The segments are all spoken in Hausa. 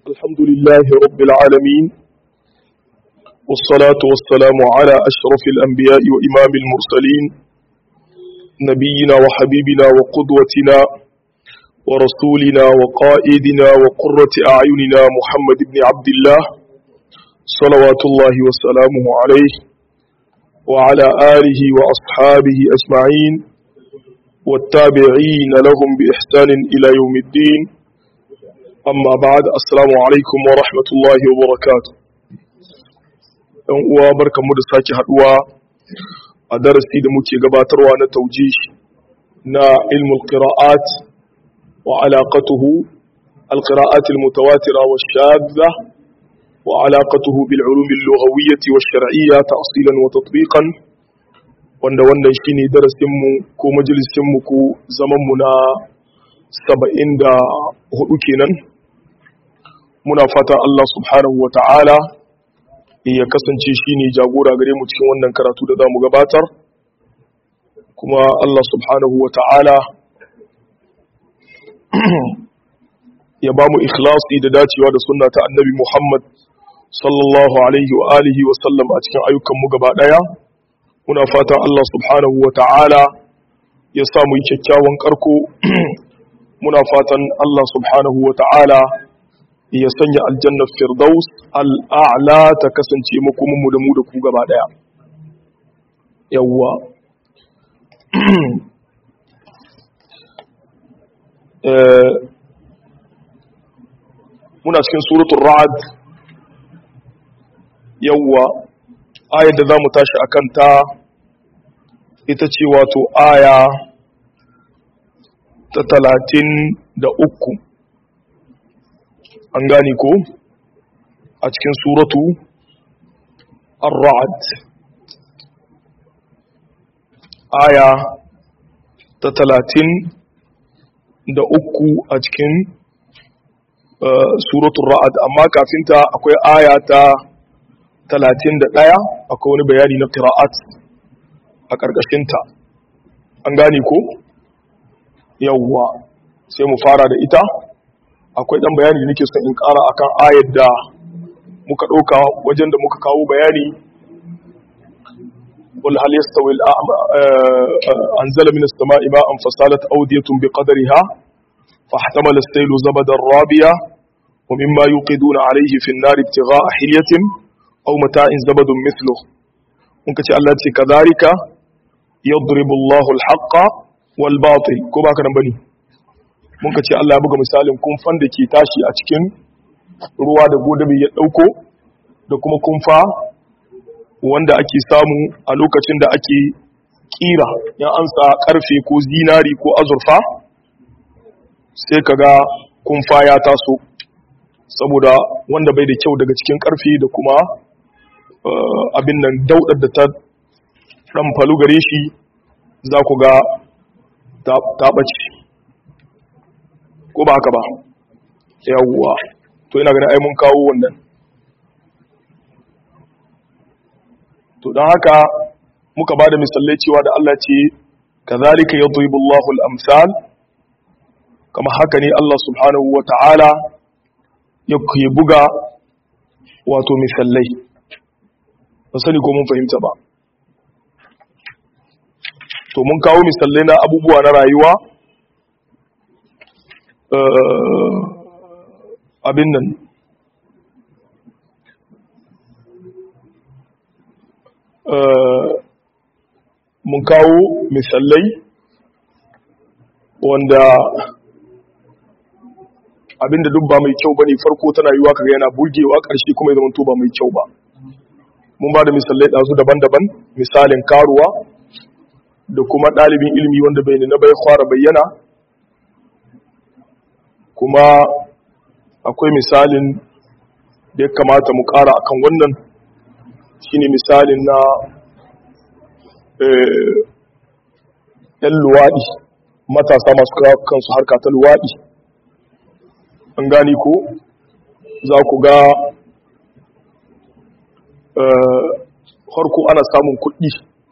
الحمد لله رب العالمين والصلاة والسلام على أشرف الأنبياء وإمام المرسلين نبينا وحبيبنا وقدوتنا ورسولنا وقائدنا وقرة أعيننا محمد بن عبد الله صلوات الله وسلامه عليه وعلى آله وأصحابه أجمعين والتابعين لهم بإحسان إلى يوم الدين أما بعد السلام عليكم ورحمة الله وبركاته وبركة مدساك حدوى درسي دموكي قباتروا أنا توجيه نا علم القراءات وعلاقته القراءات المتواترة والشاذة وعلاقته بالعلوم اللغوية والشرعية تأصيلا وتطبيقا wanda shine darasinmu ko majalisinmu ko zamanmu na 74 kenan muna fata Allah subhanahu wata'ala ya kasance shine jagora gare mu cikin wannan karatu da zamu gabatar kuma Allah subhanahu wata'ala ya bamu ikhlasi da dacewa da sunna ta annabi Muhammad sallallahu alaihi wa alihi wa sallam a cikin ayyukan mu gaba daya muna fatan Allah subhanahu wa ta'ala ya samu kyakkyawan karko muna fatan Allah subhanahu wa ta'ala ya sanya aljannar firdaus al'a'la ta kasance makomanmu da mu da ku gaba daya yawwa muna cikin suratul ra'd yawwa ayar da za mu tashi a kanta ita ce wato aya ta 33 an gane ko a cikin suratu ar-ra'd aya ta 33 a cikin suratul ra'd amma kafinta akwai aya ta 31 akwai wani bayani na qira'at a ƙarƙashinta an gane ko yawwa sai mu fara da ita akwai dan bayani da nake son in ƙara akan ayar da muka ɗauka wajen da muka kawo bayani wal hal yastawi anzala min as-sama'i ma'an fasalat awdiyatun biqadriha fahtamala as-saylu zabadan rabiya wa mimma yuqiduna alayhi fi an-nar ibtigha'a hilyatin aw mata'in zabadun mithluh mun kace Allah ce kadhalika yadribu Allahu al-haqqa wal batil ko baka nan bane mun kace Allah ya buga misalin kumfan da ke tashi a cikin ruwa da godabe ya dauko da kuma kumfa wanda ake samu a lokacin da ake kira ya ansa karfe ko zinari ko azurfa sai kaga kumfa ya taso saboda wanda bai da kyau daga cikin karfe da kuma abin nan daudar da ta dan falu gare shi za ku ga ta bace ko ba haka ba yawwa to ina ganin ai mun kawo wannan to dan haka muka bada misalai cewa da Allah ce kazalika yadribu Allahu al-amsal kama haka ne Allah subhanahu wata'ala yake buga wato misalai ba sani ko mun fahimta ba to mun kawo misalai na abubuwa na rayuwa abin nan mun kawo misalai wanda abinda duk ba mai kyau bane farko tana yiwa kaga yana burgewa ƙarshe kuma ya zama to ba mai kyau ba mun ba da misalai ɗazu daban-daban misalin karuwa da kuma ɗalibin ilimi wanda bai na bai fara bayyana kuma akwai misalin da ya kamata mu ƙara akan wannan shine misalin na ‘yan luwaɗi matasa masu kawo kansu harka ta luwaɗi an gani ko za ku ga farko ana samun kuɗi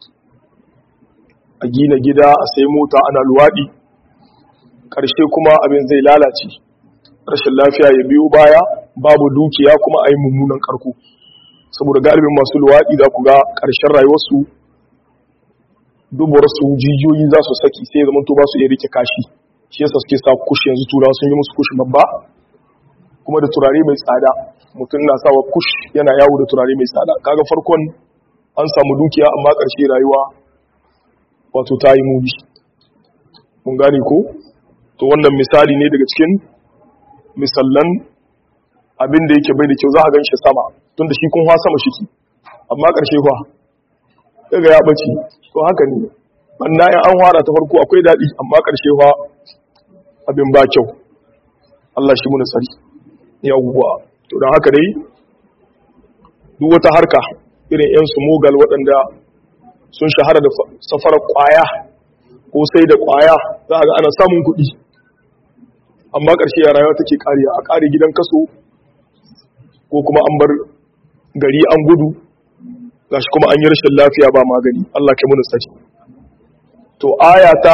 a gina gida a sai mota ana luwaɗi ƙarshe kuma abin zai lalace rashin lafiya ya biyo baya babu dukiya kuma a yi mummunan karko saboda galibin masu luwaɗi za ku ga ƙarshen rayuwarsu duburarsu jijiyoyi za su saki sai zama to ba su iya rike kashi shi yasa suke sa kush yanzu turawa sun yi musu kush babba kuma da turare mai tsada mutum na sawa kush yana yawo da turare mai tsada kaga farkon an samu dukiya amma ƙarshe rayuwa wato ta yi mubi mun gane ko to wannan misali ne daga cikin misallan abin da yake bai da kyau za a gan shi sama tun da shi kun ha sama shiki amma ƙarshe fa daga ya ɓace to haka ne banna in an fara ta farko akwai daɗi amma ƙarshe fa abin ba kyau Allah shi muna tsari yawwa to don haka dai duk wata harka irin yan su mogal waɗanda sun shahara da safarar ƙwaya ko sai da ƙwaya za a ga ana samun kuɗi amma ƙarshe ya rayuwa take ƙariya a ƙari gidan kaso ko kuma an bar gari an gudu gashi kuma an yi rashin lafiya ba magani Allah kai muna tsari to aya ta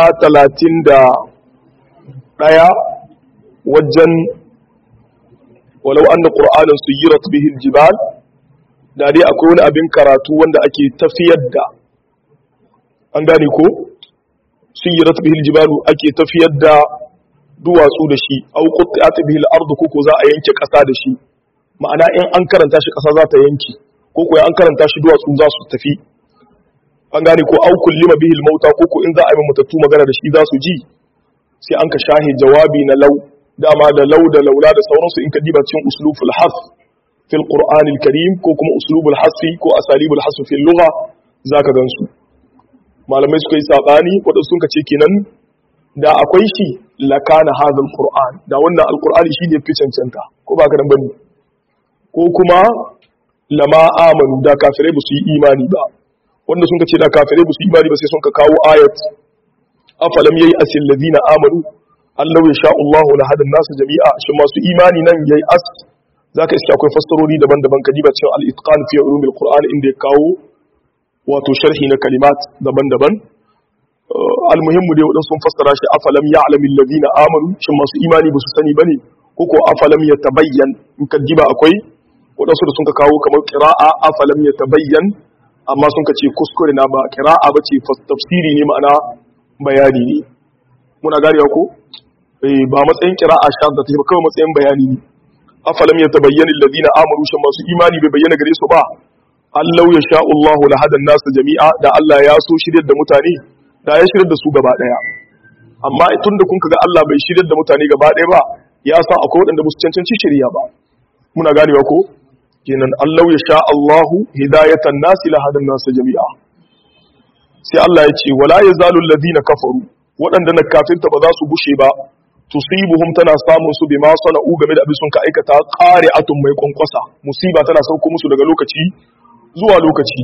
31 wajen walau anna qur'anan suyirat bihi aljibal da dai akwai wani abin karatu wanda ake tafiyar da an gane ko suyirat bihi aljibalu ake tafiyar da duwatsu da shi au qutti'at bihi al-ardu koko za a yanke kasa da shi ma'ana in an karanta shi kasa za ta yanke koko in an karanta shi duwatsu za su tafi an gane ko au kullima bihi al-mauta koko in za a yi matattu magana da shi za su ji sai an ka shahi jawabi na law dama da law da laula da sauransu in ka diba cikin uslubul hasf fil qur'anil karim ko kuma uslubul hasfi ko asalibul hasf fil lugha zaka gansu malamai suka yi sabani wadansu sun ce kenan da akwai shi lakana hadal qur'an da wannan alqur'ani shi ne fi cancanta ko ba ka dan bane ko kuma lama amanu da kafirai ba su yi imani ba wanda sun ce da kafirai ba su yi imani ba sai sun ka kawo ayat afalam yayi asil ladina amanu Allah ya sha Allahu la hadan nasu jami'a shin masu imani nan yayi as zaka iske akwai fassarori daban-daban kadiba cikin al-itqan fi ulumil qur'an inda ya kawo wato sharhi na kalimat daban-daban almuhimmu dai wadansu sun fassara shi afalam ya'lamil ladina amanu shin masu imani ba su sani bane koko afalam yatabayyan in kadiba akwai wadansu da sun ka kawo kamar qira'a afalam yatabayyan amma sun ka ce kuskure na ba qira'a bace tafsiri ne ma'ana bayani ne muna ganewa ko ba matsayin qira'a sha da take ba kawai matsayin bayani ne afalam yatabayyana alladhina amanu shin masu imani bai bayyana gare su ba Allah ya sha Allahu la hadan nas jami'a da Allah ya so shiryar da mutane da ya shiryar da su gaba daya amma tunda kun kaga Allah bai shiryar da mutane gaba daya ba ya san akwai wadanda ba su cancanci shiriya ba muna ganewa ko kenan Allah ya sha Allahu hidayatan nas la hadan nas jami'a sai Allah ya ce wala yazalu alladhina kafaru wadanda na kafirta ba za su bushe ba tusibuhum tana samun su bima sana'u game da abin sun ka aikata qari'atun mai kwankwasa musiba tana sauko musu daga lokaci zuwa lokaci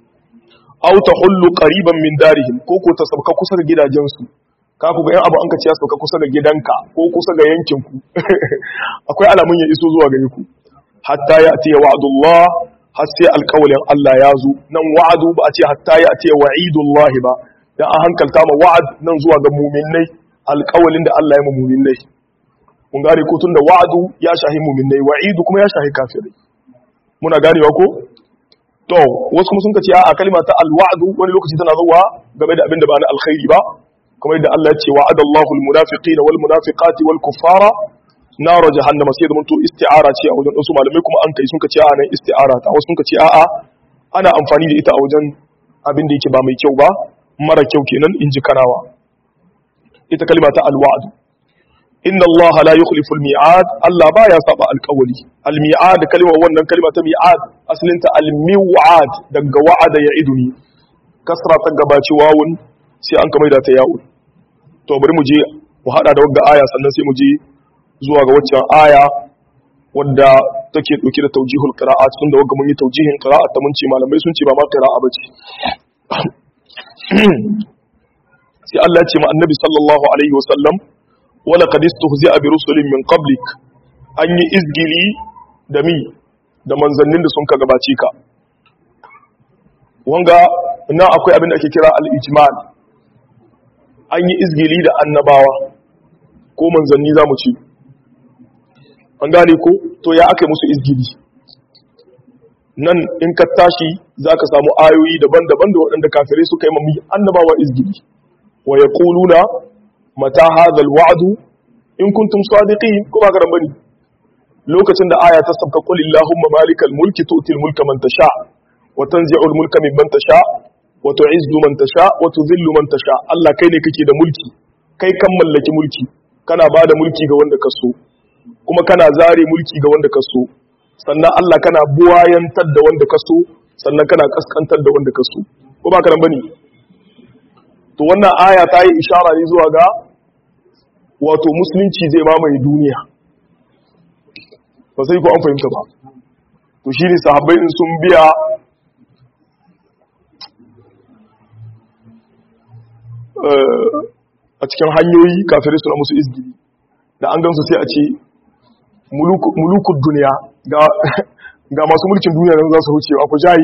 aw tahullu qariban min darihim ko ta sauka kusa da gidajensu ka ku ga yan abu an ka ce ya sauka kusa da gidanka ko kusa ga yankin ku akwai alamun ya iso zuwa gare ku hatta ya'ti wa'dullah har sai alƙawalin Allah ya zo nan wa'adu ba a ce hatta ya'ti wa'idullah ba dan an hankalta ma wa'ad nan zuwa ga mu'minnai alƙawalin da Allah ya ma mu'minnai mun gane ko tunda wa'adu ya shahi mu'minnai wa'idu kuma ya shahi kafirai muna ganewa ko to wasu kuma sun ce a kalma ta alwa'du wani lokaci tana zuwa game da abin da ba na alkhairi ba kamar yadda Allah ya ce wa'ada Allahu almunafiqina wal munafiqati wal kuffara nar jahannama sai da mun to isti'ara ce a wajen wasu malamai kuma an kai sun ce a nan isti'ara ta wasu sun ce a'a ana amfani da ita a wajen abin da yake ba mai kyau ba mara kyau kenan in ji karawa ita kalma ta alwa'd inna Allah la yukhlifu al-mi'ad Allah baya saba alƙawari al-mi'ad kalma wannan kalma ta mi'ad asalin ta al-mi'ad daga wa'ada ya'iduni kasra ta gabaci wawun sai an kamar da ta ya'un to bari mu je mu hada da wagga aya sannan sai mu je zuwa ga waccan aya wadda take dauke da tawjihul qira'at tun da wagga mun yi tawjihin qira'at ta mun ce malamai sun ce ba ma qira'a bace sai Allah ya ce ma annabi sallallahu alaihi wasallam wala qad istuhzi'a bi rusulin min qablik an yi izgili da manzannin da sun ka gabace ka wanga na akwai abin da ake kira al-ijmal an yi izgili da annabawa ko manzanni zamu ci an gane ko to ya aka musu izgili nan in ka tashi zaka samu ayoyi daban-daban da waɗanda kafirai suka yi mami annabawa izgili wa yaquluna mata hadha alwa'du in kuntum sadiqin kuma ga bane lokacin da aya ta sabka qul illahumma malikal mulki tu'til mulka man tasha wa tanzi'ul mulka mimman tasha wa tu'izzu man tasha wa tudhillu man tasha Allah kai ne kake da mulki kai kan mallaki mulki kana bada mulki ga wanda ka so kuma kana zare mulki ga wanda ka so sannan Allah kana buwayantar da wanda ka so sannan kana kaskantar da wanda ka so ko ba karan bane to wannan aya ta yi ishara ne zuwa ga wato musulunci zai mamaye duniya ba sai ko an fahimta ba to shi ne sahabbai in sun biya a cikin hanyoyi kafirai suna musu izgili da an gamsu sai a ce mulukun duniya ga masu mulkin duniya nan za su wucewa ku jayi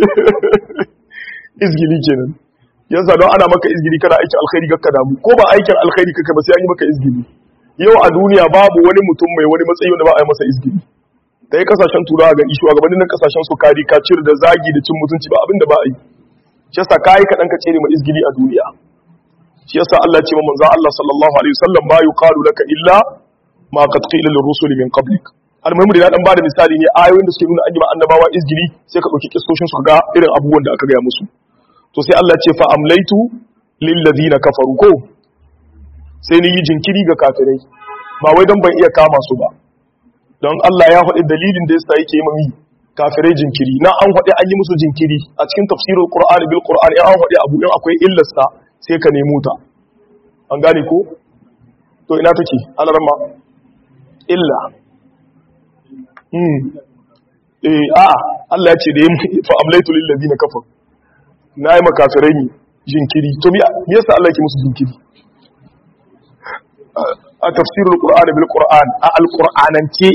izgili kenan yasa don ana maka izgili kana aikin alkhairi ga damu ko ba aikin alkhairi kake ba sai an yi maka izgili yau a duniya babu wani mutum mai wani matsayi wanda ba a yi masa izgili da ya kasashen turawa ga ishuwa gabanin nan kasashen su kari ka cire da zagi da cin mutunci ba abinda ba a yi shi yasa kai kadan ka cire ma izgili a duniya shi yasa Allah ya ce wa manzo Allah sallallahu alaihi wasallam ma yuqalu laka illa ma qad qila lirrusul min qablik almuhimmi da dan bada misali ne ayoyin da suke nuna an yi ma annabawa izgili sai ka dauki kissoshin su ga irin abubuwan da aka ga musu to sai Allah ce fa amlaitu lil ladina kafaru ko sai ni yi jinkiri ga kafirai ba wai dan ban iya kama su ba don Allah ya faɗi dalilin da yasa yake mami kafirai jinkiri na an faɗi an yi musu jinkiri a cikin tafsirul qur'ani bil qur'ani an faɗi abu in akwai illarsa sai ka nemo ta an gane ko to ina take alarma illa Allah ya ce da fa amlaitu lil ladina kafaru na yi makafirai ne jinkiri to me yasa Allah yake musu jinkiri a tafsirul qur'ani bil qur'an a alqur'anance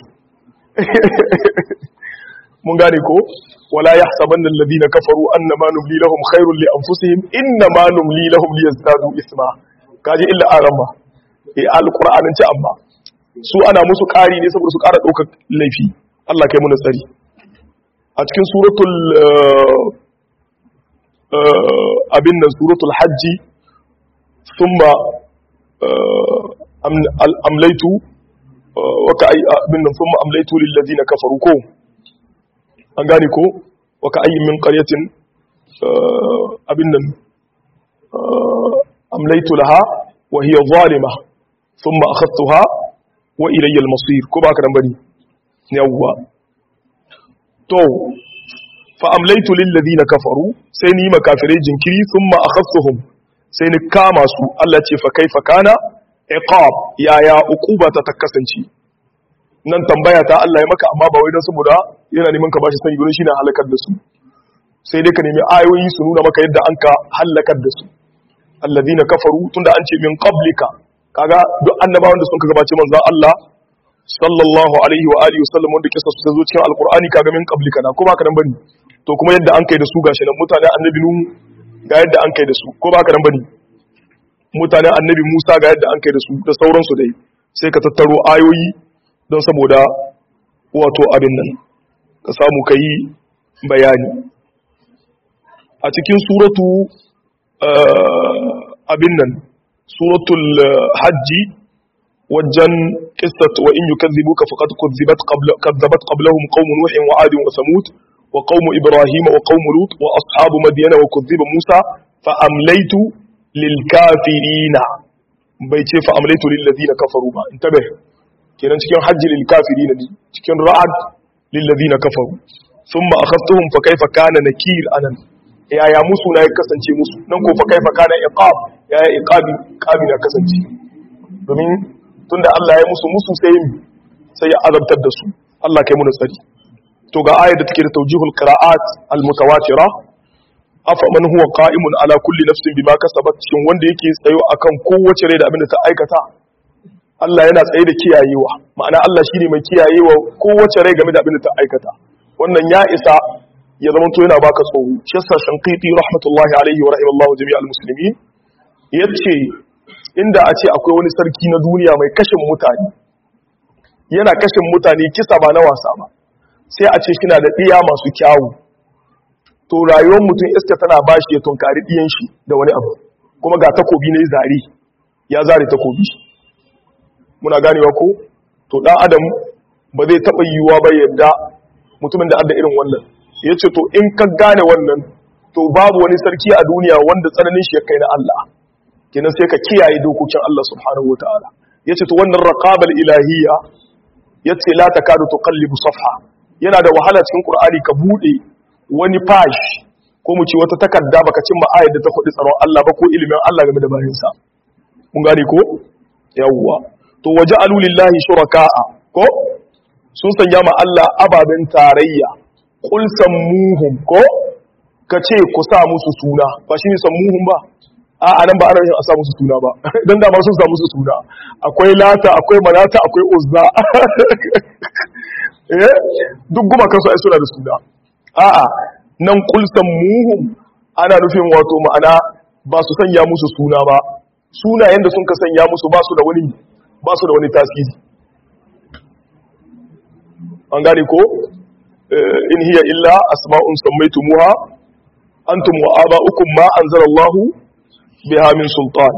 mun gane ko wala yahsabanna alladhina kafaru annama numli lahum khairul li anfusihim innama numli lahum liyazdadu isma kaje illa arama alqur'anance amma su ana musu ƙari ne saboda su ƙara ɗaukar laifi Allah kai mu tsari a cikin suratul abin nan suratul hajji thumma amlaitu wa ka abin nan thumma amlaitu lil ladina kafaru ko an gane ko wa ka ayyin min qaryatin abin nan amlaitu laha wa hiya zalima thumma akhadtuha wa ilayya al-masir ko ba ka dan bari yawwa to fa amlaitu lil ladina kafaru sai ni makafirai jinkiri thumma akhadtuhum sai ni kama su Allah ce fa kaifa kana iqab ya uqubata ta kasance nan tambaya ta Allah ya maka amma ba wai dan saboda yana neman ka bashi sani gurin shine halakar da su sai dai ka nemi ayoyi su nuna maka yadda an ka halakar da su alladina kafaru tunda an ce min qablika kaga duk annabawan da sun ka gabace manzon Allah sallallahu alaihi wa alihi wasallam wanda kisa su ta zo cikin alqur'ani kaga min qablika na ko ba ka dan bane to kuma yadda an kai da su gashi nan mutane annabi nu ga yadda an kai da su ko ba ka dan bane mutane annabi Musa ga yadda an kai da su da sauransu dai sai ka tattaro ayoyi don saboda wato abin nan ka samu kai bayani a cikin suratu abin nan suratul hajji wajen qissat wa in yukazzibuka faqad kazzabat qablahum qaum nuh wa 'ad wa samud wa qaum ibrahim wa qaum lut wa ashabu madyana wa kuzziba musa fa amlaytu lil kafirina bai ce fa amlaytu lil ladina kafaru ba intabe kenan cikin hajji lil kafirina cikin ra'ad lil ladina kafaru thumma akhadtuhum fa kayfa kana nakir anan yaya musu na kasance musu nan ko fa kaifa kana iqab yaya iqabi na kasance domin tunda Allah ya musu sai ya azabtar da su Allah kai mu tsari to ga ayar da take da tawjihul qira'at al-mutawatira afa man huwa qa'imun ala kulli nafsin bima kasabat shin wanda yake tsayo akan kowace rai da abin da ta aikata Allah yana tsaye da kiyayewa ma'ana Allah shine mai kiyayewa kowace rai game da abin da ta aikata wannan ya isa ya zama to yana baka tsoro shi yasa shanqiti rahmatullahi alaihi wa rahimallahu jami'al muslimin yace inda a ce akwai wani sarki na duniya mai kashin mutane yana kashin mutane kisa ba na wasa ba, sai a ce shi na da ɗiya masu kyawu, to rayuwar mutum iska tana ba shi ya tunkari ɗiyan shi da wani abu, kuma ga takobi ne zari ya zare takobi. Muna ganewa ko? To ɗan adam ba zai taɓa yiwuwa ba yadda mutumin da adda irin wannan. Ya ce to in ka gane wannan, to babu wani sarki a duniya wanda tsananin shi ya kai na Allah. Kenan sai ka kiyaye dokokin Allah subhanahu wa ta'ala. Ya ce to wannan raqabal ilahiyya ya ce la takadu tuqallibu safha. Yana da wahala cikin Qur'ani ka bude wani page ko mu ce wata takarda baka cimma ayar da ta faɗi tsaron Allah ba ko ilimin Allah game da bayinsa. Mun gane ko? Yawwa. To waja'alu lillahi shuraka'a ko sun sanya ma Allah ababen tarayya. Qul sammuhum ko kace ku sa musu suna ba shine sammuhum ba. A nan ba ana yin a sa musu suna ba dan da ma sun sa musu suna. Akwai Lata, akwai Manata, akwai Uzza. Duk guma kansu ai suna da suna. A'a nan qul sammuhum ana nufin wato ma'ana ba su sanya musu suna ba. Sunayen da sun ka sanya musu ba su da wani tasiri. An gane ko in hiya illa asma'un sammaytumuha antum wa aba'ukum ma anzalallahu biha min sultan.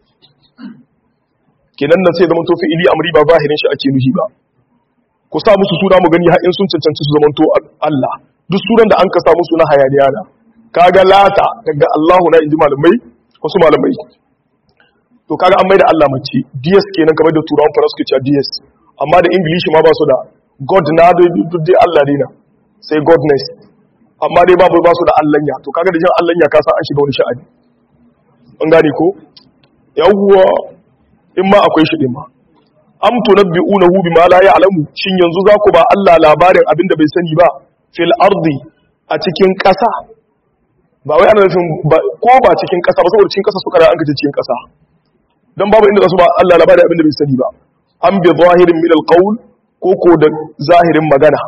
Kenan nan sai zaman to fi'ili amri ba zahirin shi ake nuhi ba. Ku sa musu suna mu gani har in sun cancanci su zaman to Allah. Duk sunan da an ka sa musu na hayaniya na. Kaga Lata daga Allahu na inji malamai wasu malamai. To kaga an maida Allah mace DS kenan kamar da turawan fara suke cewa DS. Amma da English ma ba su da God na dai Allah dai na. Sai godness. Amma dai babu ba su da Allahnya. To kaga da jin Allahnya ka san an shiga wani sha'ani. An gane ko? Yawwa in ma akwai shi din ma. Am tunabbi'unahu bima la ya'lamu, shin yanzu za ku ba Allah labarin abinda bai sani ba fil ardi a cikin ƙasa. Ba wai ana nufin ko ba cikin ƙasa ba, saboda cikin ƙasa suka da an kace cikin ƙasa. Dan babu inda za su ba Allah labarin abinda bai sani ba. Am bi zahirin min alqawl, ko da zahirin magana.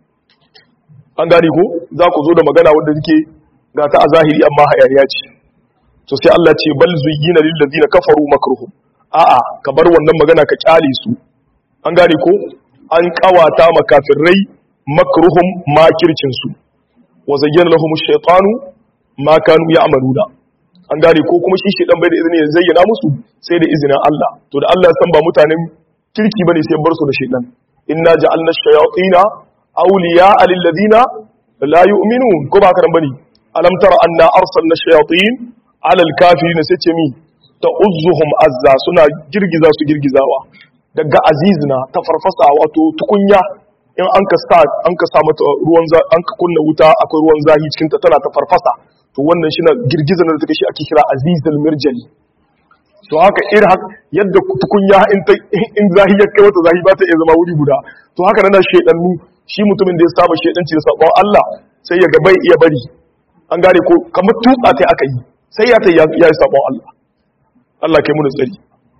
An gane ko? Za ku zo da magana wanda take ga ta a zahiri amma hayaniya ce. To sai Allah ce bal zuyyina lil ladina kafaru makruhum. A'a ka bar wannan magana ka kyale su. An gane ko? An kawata makafirai makruhum makircin su. Wa zayyana lahum ash-shaytanu ma kanu ya'maluna. An gane ko kuma shi shedan bai da izini ya zayyana musu sai da izinin Allah. To da Allah ya san ba mutanen kirki bane sai bar su da shedan. Inna ja'alna ash-shayatina awliya'a lil ladina la yu'minun. Ko ba haka bane? Alam tara anna arsalna ash-shayatin 'ala al-kafirin sai ce mi ta'uzzuhum azza, suna girgiza su girgizawa. Daga azizna ta farfasa wato tukunya in an ka sa mata ruwan an ka kunna wuta akwai ruwan zahi cikin ta tana ta farfasa. To wannan shi na girgizar da take shi ake kira azizul mirjali. To haka irin yadda tukunya in zahi ya kai wata zahi ba ta iya zama wuri guda. To haka nan shedannu, shi mutumin da ya saba shedanci da sabon Allah sai ya ga bai iya bari. An gane ko kamar tutsa ta aka yi sai ya yi sabon Allah. Allah kai mu da tsari.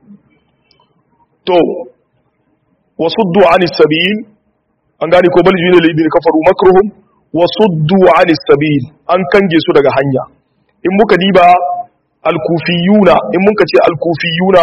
To wasuddu anis sabil, an gane ko bal jina lidin kafaru makruhum wasuddu anis sabil, an kange su daga hanya. In muka diba al-kufiyuna, in muka ce al-kufiyuna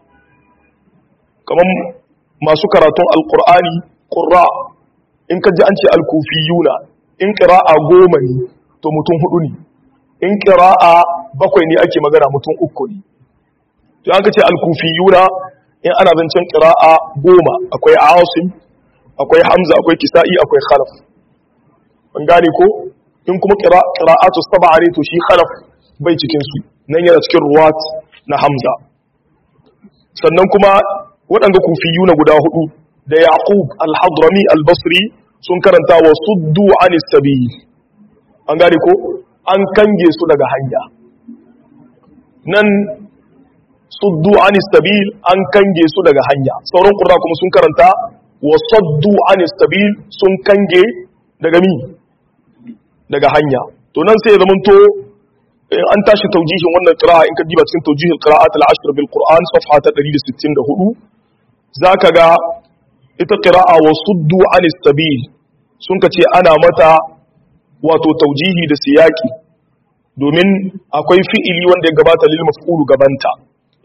kaman masu karatun al-Qur'ani qurra, in ka ji an ce al-kufiyuna in qira'a 10 ne to mutum 4 ne, in qira'a 7 ne ake magana mutum 3 ne. To an ka ce al-kufiyuna in ana zancen qira'a 10 akwai Asim, akwai Hamza, akwai Kisa'i, akwai Khalaf. An gane ko? In kuma qira'atu 7 ne to shi Khalaf bai cikin su, nan yana cikin ruwat na Hamza. Sannan kuma waɗanda kufiyuna guda 4 da Yaqub al-Hadrami al-Basri sun karanta wa suddu anis sabil. An gane ko? An kange su daga hanya. Nan suddu anis sabil, an kange su daga hanya. Sauran qurra kuma sun karanta wa saddu anis sabil, sun kange daga daga hanya. To nan sai ya zamanto an tashi taujihin wannan qira'a in ka diba cikin taujihil qira'at al-ashr bil Qur'an safha ta 164 zaka ga ita qira'a wa suddu anis sabil sun kace ana mata wato taujihi da siyaki domin akwai fi'ili wanda ya gabata lil maf'ul gabanta.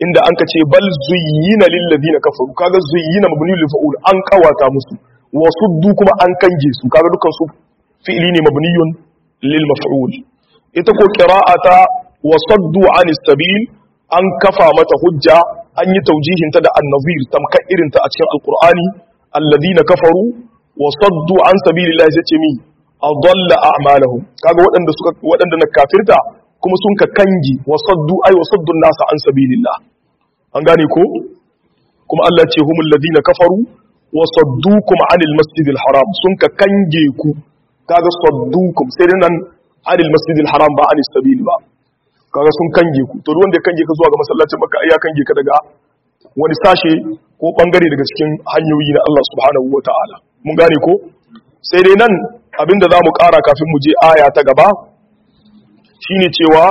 inda an ka ce bal zuyyina lil ladina kafaru kaga zuyyina mabni lil fa'ul an kawata musu wasuddu kuma an kange su kaga dukan su fi'li ne mabniyun lil maf'ul ita ko qira'ata wasaddu anis sabil an kafa mata hujja an yi taujihin ta da an-nazir tamka irin ta a cikin alqur'ani alladina kafaru wasaddu an sabilillahi sai ce mi adalla a'malahum kaga waɗanda na kafirta kuma sun ka kangi wasaddu ay wasaddu nasa an sabilillah an gane ko kuma Allah ce humul ladina kafaru wasaddukum anil masjidil haram sun ka kange ku kaga saddukum sai nan anil masjidil haram ba anis sabil ba kaga sun kange ku to wanda ya kange ka zuwa ga masallacin Makka ai ya kange ka daga wani sashe ko bangare daga cikin hanyoyi na Allah subhanahu wataala mun gane ko sai dai nan abinda za mu ƙara kafin mu je aya ta gaba shine cewa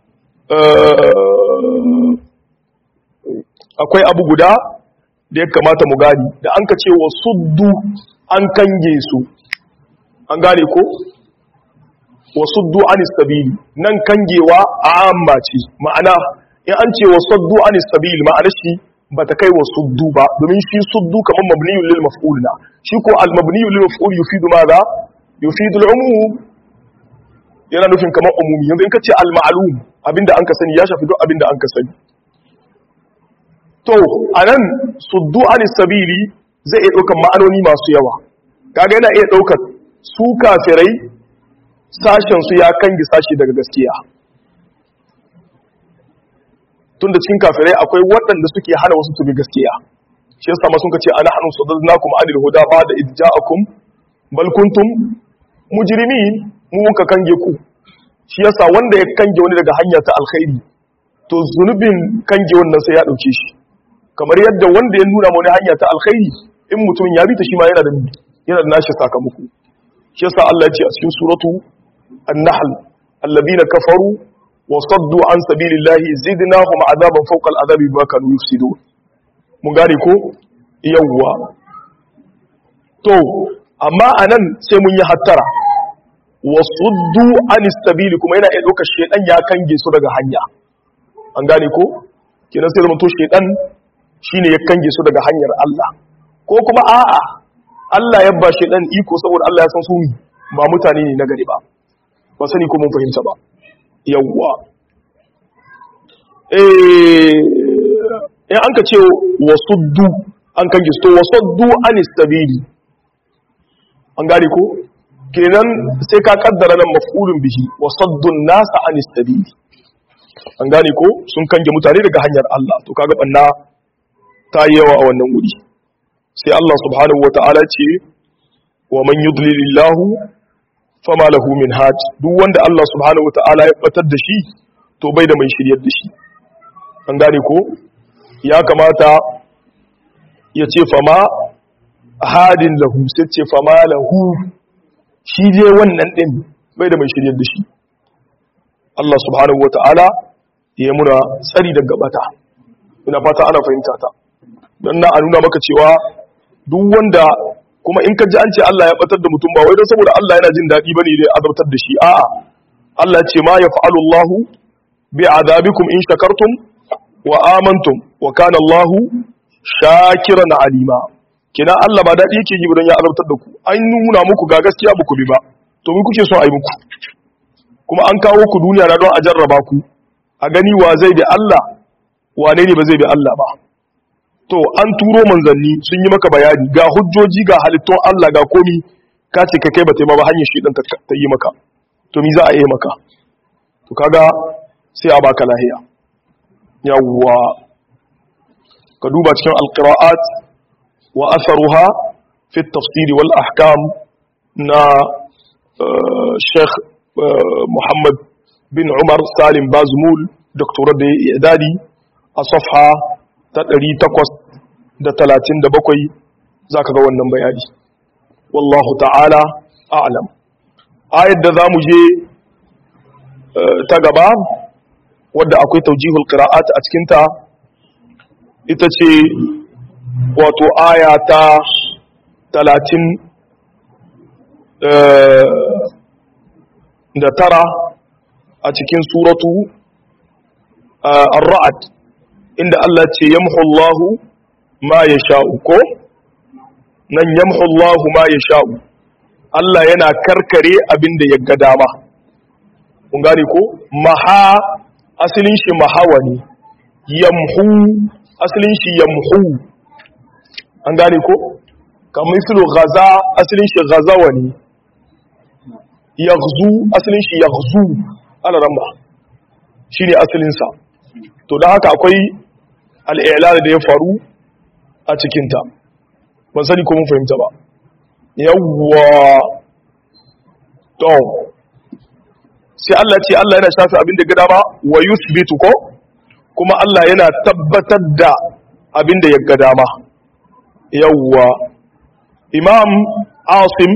akwai abu guda da ya kamata mu gani da an ka ce wa suddu an kange su an gane ko wa suddu anis sabili nan kangewa amma ce ma'ana in an ce wa suddu anis sabili ma'ana shi bata kai wa suddu ba domin shi suddu kamar mabniyun lil maf'ul na shi ko al mabniyun lil maf'ul yufidu madha yufidu al umum yana nufin kamar umumi yanzu in ka ce al ma'lum abinda an ka sani ya shafi duk abinda an ka sani to anan suddu anis sabili zai iya daukar ma'anoni masu yawa kaga yana iya daukar su kafirai sashen su ya kangi sashi daga gaskiya tunda cikin kafirai akwai waɗanda suke hana wasu su bi gaskiya shi yasa ma sun ce ana hanu sadadnakum anil huda ba'da idja'akum bal kuntum mujrimin mu ka kange ku shi yasa wanda ya kange wani daga hanya ta alkhairi to zunubin kange wannan sai ya dauke shi kamar yadda wanda ya nuna wani hanya ta alkhairi in mutum ya bi ta shi ma yana da nashi sakamako shi yasa Allah ya ce a cikin suratu an-nahl alladhina kafaru wa saddu an sabilillahi zidnahum azaban fawqa al-azabi bima kanu yufsidun mun gane ko yawwa to amma anan sai mun yi hattara wa suddu an sabili kuma yana iya dokar shedan ya kange su daga hanya an gane ko kenan sai zama to shedan shine ya kange su daga hanyar Allah ko kuma a'a Allah ya ba shedan iko saboda Allah ya san su ba mutane ne na gari ba ba sani ko mun fahimta ba yawwa in an ka ce wasuddu an kan gisto wasuddu anis sabili an gane ko kenan sai ka kaddara nan maf'ulun bihi wasaddun nasa anis sabili an gane ko sun kange mutane daga hanyar Allah to kaga banna ta yi yawa a wannan wuri sai Allah subhanahu wataala ce wa man yudlilillahu fama lahu min haj duk wanda Allah subhanahu wataala ya batar da shi to bai da mai shiryar da shi an gane ko ya kamata ya ce fama hadin lahu sai ce fama lahu shi je wannan din bai da mai shiryar da shi Allah subhanahu wataala ya muna tsari daga bata ina fata ana fahimta ta dan na nuna maka cewa duk wanda kuma in ka ji an ce Allah ya batar da mutum ba wai don saboda Allah yana jin daɗi bane da azabtar da shi a'a Allah ya ce ma yaf'alu Allah bi azabikum in shakartum wa amantum wa kana Allah shakiran alima kina Allah ba daɗi yake yi don ya azabtar da ku an nuna muku ga gaskiya ba ku bi ba to me kuke so a yi muku kuma an kawo ku duniya na don a jarraba ku a gani wa zai bi Allah wane ne ba zai bi Allah ba to an turo manzanni sun yi maka bayani ga hujjoji ga halittun Allah ga komi ka ce ka kai ba ta yi ba hanyar shi ta yi maka to mi za a yi maka to kaga sai a baka lahiya yawwa ka duba cikin alqira'at wa atharuha fi at-tafsir wal ahkam na Sheikh Muhammad bin Umar Salim Bazmul doktorar da ya idadi a safha ta 837 za ka ga wannan bayani wallahu ta'ala a'lam ayat da za mu je ta gaba wadda akwai taujihul qira'at a cikinta ita ce wato aya ta 39 a cikin suratu ar-ra'd inda Allah ce yamhu Allahu ma yasha'u ko nan yamhu Allahu ma yasha'u Allah yana karkare abinda ya ga dama kun gane ko maha asalin shi mahawa ne yamhu asalin shi yamhu an gane ko kamar sulu ghaza asalin shi ghazawa ne yaghzu asalin shi yaghzu ala ramba shine asalin sa to dan haka akwai al-i'lal da ya faru a cikin ta ban sani ko mun fahimta ba yawwa to sai Allah ce Allah yana shafi abin da gada ba wa yuthbitu ko kuma Allah yana tabbatar da abin da ya ga dama yawwa Imam Asim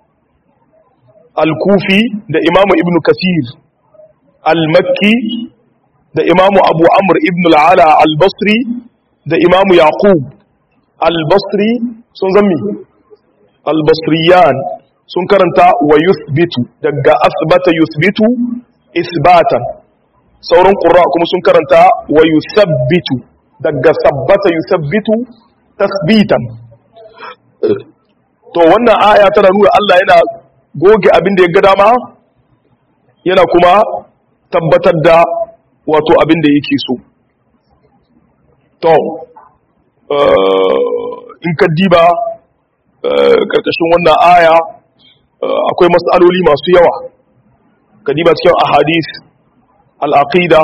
Al-Kufi da Imam Ibn Kathir Al-Makki da Imam Abu Amr Ibn Al-Ala Al-Basri da Imam Yaqub Al-Basri sun zammi Al-Basriyan sun karanta wa yuthbitu daga asbata yuthbitu isbatan sauran qurra kuma sun karanta wa yusabbitu daga sabbata yusabbitu tasbitan to wannan aya tana nuna Allah yana goge abin da ya ga dama yana kuma tabbatar da wato abin da yake so to in ka diba karkashin wannan aya akwai mas'aloli masu yawa kadiba cikin ahadith al-aqida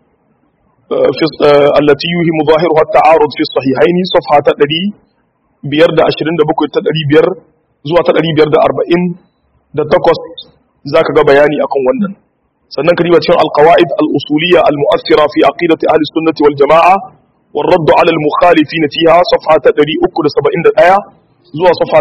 allati yuhimu zahiruha at-ta'arud fi as-sahihayn safha ta 527 ta 500 zuwa ta 548 zaka ga bayani akan wannan sannan kadiba cikin al-qawaid al-usuliyya al-mu'athira fi aqidati ahli sunnati wal jamaa والرد على المخالفين فيها صفحه 371 zuwa صفحه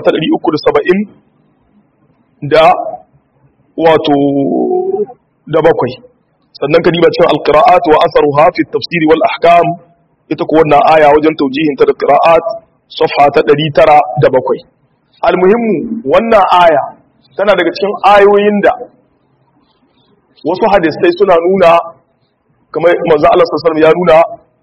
370 da wato da bakwai sannan ka diba cikin alqira'at wa atharuha fi at-tafsir wal ahkam ita ko wannan aya wajen taujihin ta da qira'at safha ta 907 almuhimmu wannan aya tana daga cikin ayoyin da wasu hadisai suna nuna kamar manzo Allah sallallahu alaihi wasallam ya nuna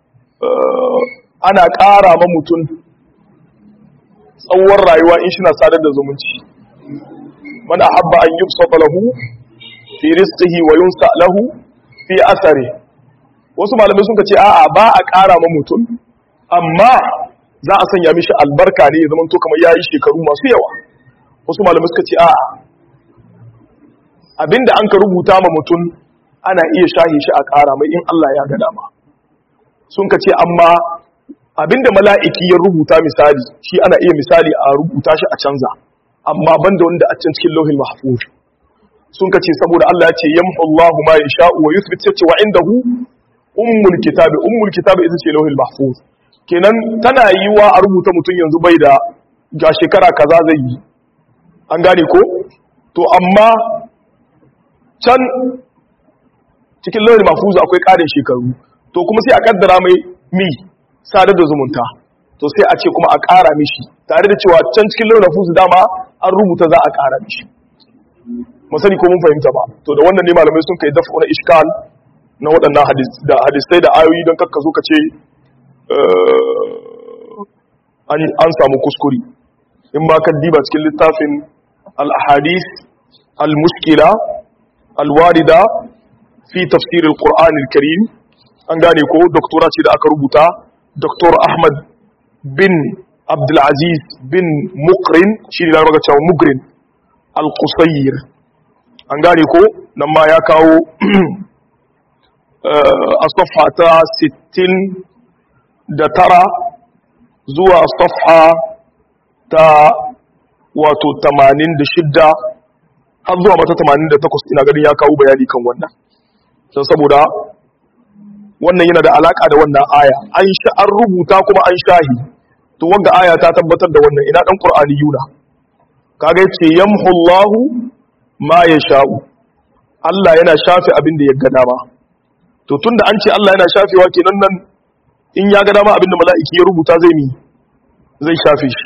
ana ƙara ma mutum tsawon rayuwa in shi na sadar da zumunci man ahabba an yubsata lahu fi rizqihi wa yunsa lahu fi athari wasu malamai sun ce a'a ba a ƙara ma mutum amma za a sanya mishi albarka ne ya zama to kamar yayi shekaru masu yawa wasu malamai suka ce a'a abinda an ka rubuta ma mutum ana iya shahi shi a ƙara mai in Allah ya ga dama sun ka ce amma abinda mala'iki ya rubuta misali shi ana iya misali a rubuta shi a canza amma banda wanda a can cikin lauhin mahfuz sun ka ce saboda Allah ya ce yamhu Allahu ma yasha'u wa yuthbit ce wa indahu ummul kitabi ita ce lauhin mahfuz kenan tana yiwa a rubuta mutum yanzu bai da ga shekara kaza zai yi an gane ko to amma can cikin lauhin mahfuz akwai ƙarin shekaru to kuma sai a kaddara mai sadar da zumunta to sai a ce kuma a ƙara mishi tare da cewa can cikin launin fusu dama an rubuta za a ƙara mishi masani ko mun fahimta ba to da wannan ne malamai sun kai dafa wani iskal na waɗannan hadisai da ayoyi don kakka zo ka ce an samu kuskure in ma kan diba cikin littafin al-ahadith al-mushkila al-warida fi tafsir al-qur'an al-karim an gane ko doktora ce da aka rubuta Dr. Ahmad bin Abdulaziz bin Mukrin shi ne larabar cewa Mugrin Al-Qusayr an gane ko nan ma ya kawo a safha ta 69 zuwa safha ta wato 86 har zuwa mata 88 ina ganin ya kawo bayani kan wannan don saboda wannan yana da alaka da wannan aya an rubuta kuma an shahi to wanda aya ta tabbatar da wannan ina dan qur'ani yuna kaga yace yamhu Allahu ma yasha'u Allah yana shafi abin da ya ga dama to tunda an ce Allah yana shafewa kenan nan in ya ga dama abin da mala'iki ya rubuta zai shafe shi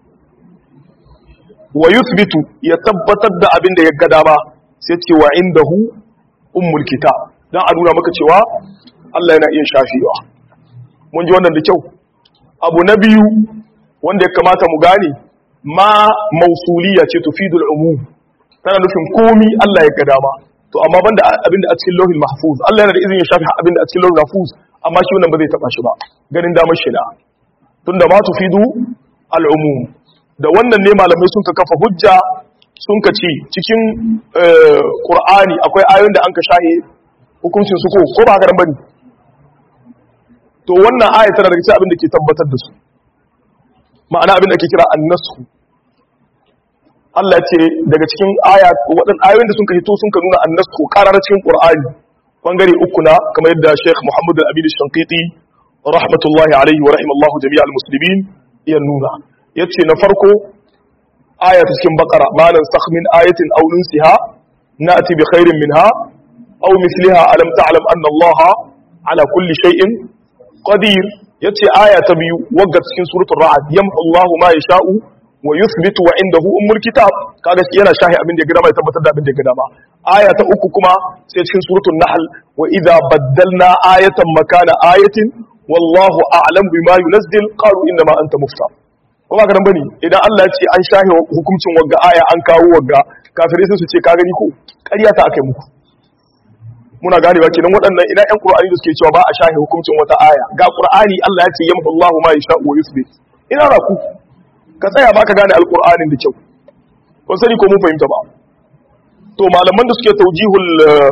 wa yuthbitu ya tabbatar da abin da ya ga dama sai ce wa indahu ummul kitab dan a nuna maka cewa Allah yana iya shafewa mun ji wannan da kyau. Abu na biyu wanda ya kamata mu gane ma mausuliya ce tufidul umum, tana nufin komi Allah ya ga dama. To amma banda abinda a cikin lauhul mahfuz, Allah yana da izinin ya shafi abinda a cikin lauhul mahfuz, amma shi wannan ba zai taba shi ba, ganin damar shi na. Tunda ma tufidu al-umum. Da wannan ne malamai sun ka kafa hujja, sun ka ce cikin Qur'ani akwai ayoyin da an ka shahe hukuncin su ko ba haka bane. To wannan aya tana daga cikin abin da ke tabbatar da su. Ma'ana abin da ake kira an-nasxu. Allah ce daga cikin waɗannan ayoyin da sun ka hito sun ka nuna an-nasxu qarar cikin Qur'ani bangare uku na, kamar yadda Sheikh Muhammad Al-Amin Al-Shanqiti rahmatullahi alaihi wa rahimallahu jami'al muslimin ya nuna. Yace na farko aya ta cikin Baqara, ma nansakh min ayatin aw nunsiha na'ti bi khairin minha aw misliha alam ta'lam anna Allah ala kulli shay'in qadir. Yace aya ta biyu wagga cikin suratul Ra'd, yamhu Allahu ma yasha'u wa yuthbitu wa indahu ummul kitab. Kaga yana shahi abin da ya gada mai tabbatar da abin da ya gada ma. Aya ta uku kuma sai cikin suratul Nahl, wa idza baddalna ayatan makana ayatin wallahu a'lam bima yunazzil qalu inna ma anta muftar. Kuma ga nan bane, idan Allah ya ce an shahi hukuncin wagga aya an kawo wagga, kafirai sai su ce ka gani ko ƙarya ta akai muku. Muna gane ba kenan waɗannan ina ƴan Qur'ani da suke cewa ba a shahi hukuncin wata aya. Ga Qur'ani Allah ya ce yamhu Allahu ma yasha'u wa yuthbit. Ina ra ku ka tsaya ba ka gane alƙur'anin da kyau, kun sani ko mun fahimta ba. To malaman da suke taujihul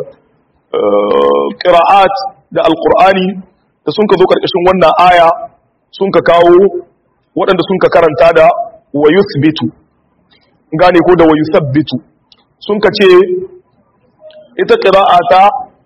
qira'at da alƙur'ani da sun ka zo karkashin wannan aya sun ka kawo waɗanda sun ka karanta da wa yuthbitu, gane ko da wa yusabbitu, sun ka ce ita qira'ata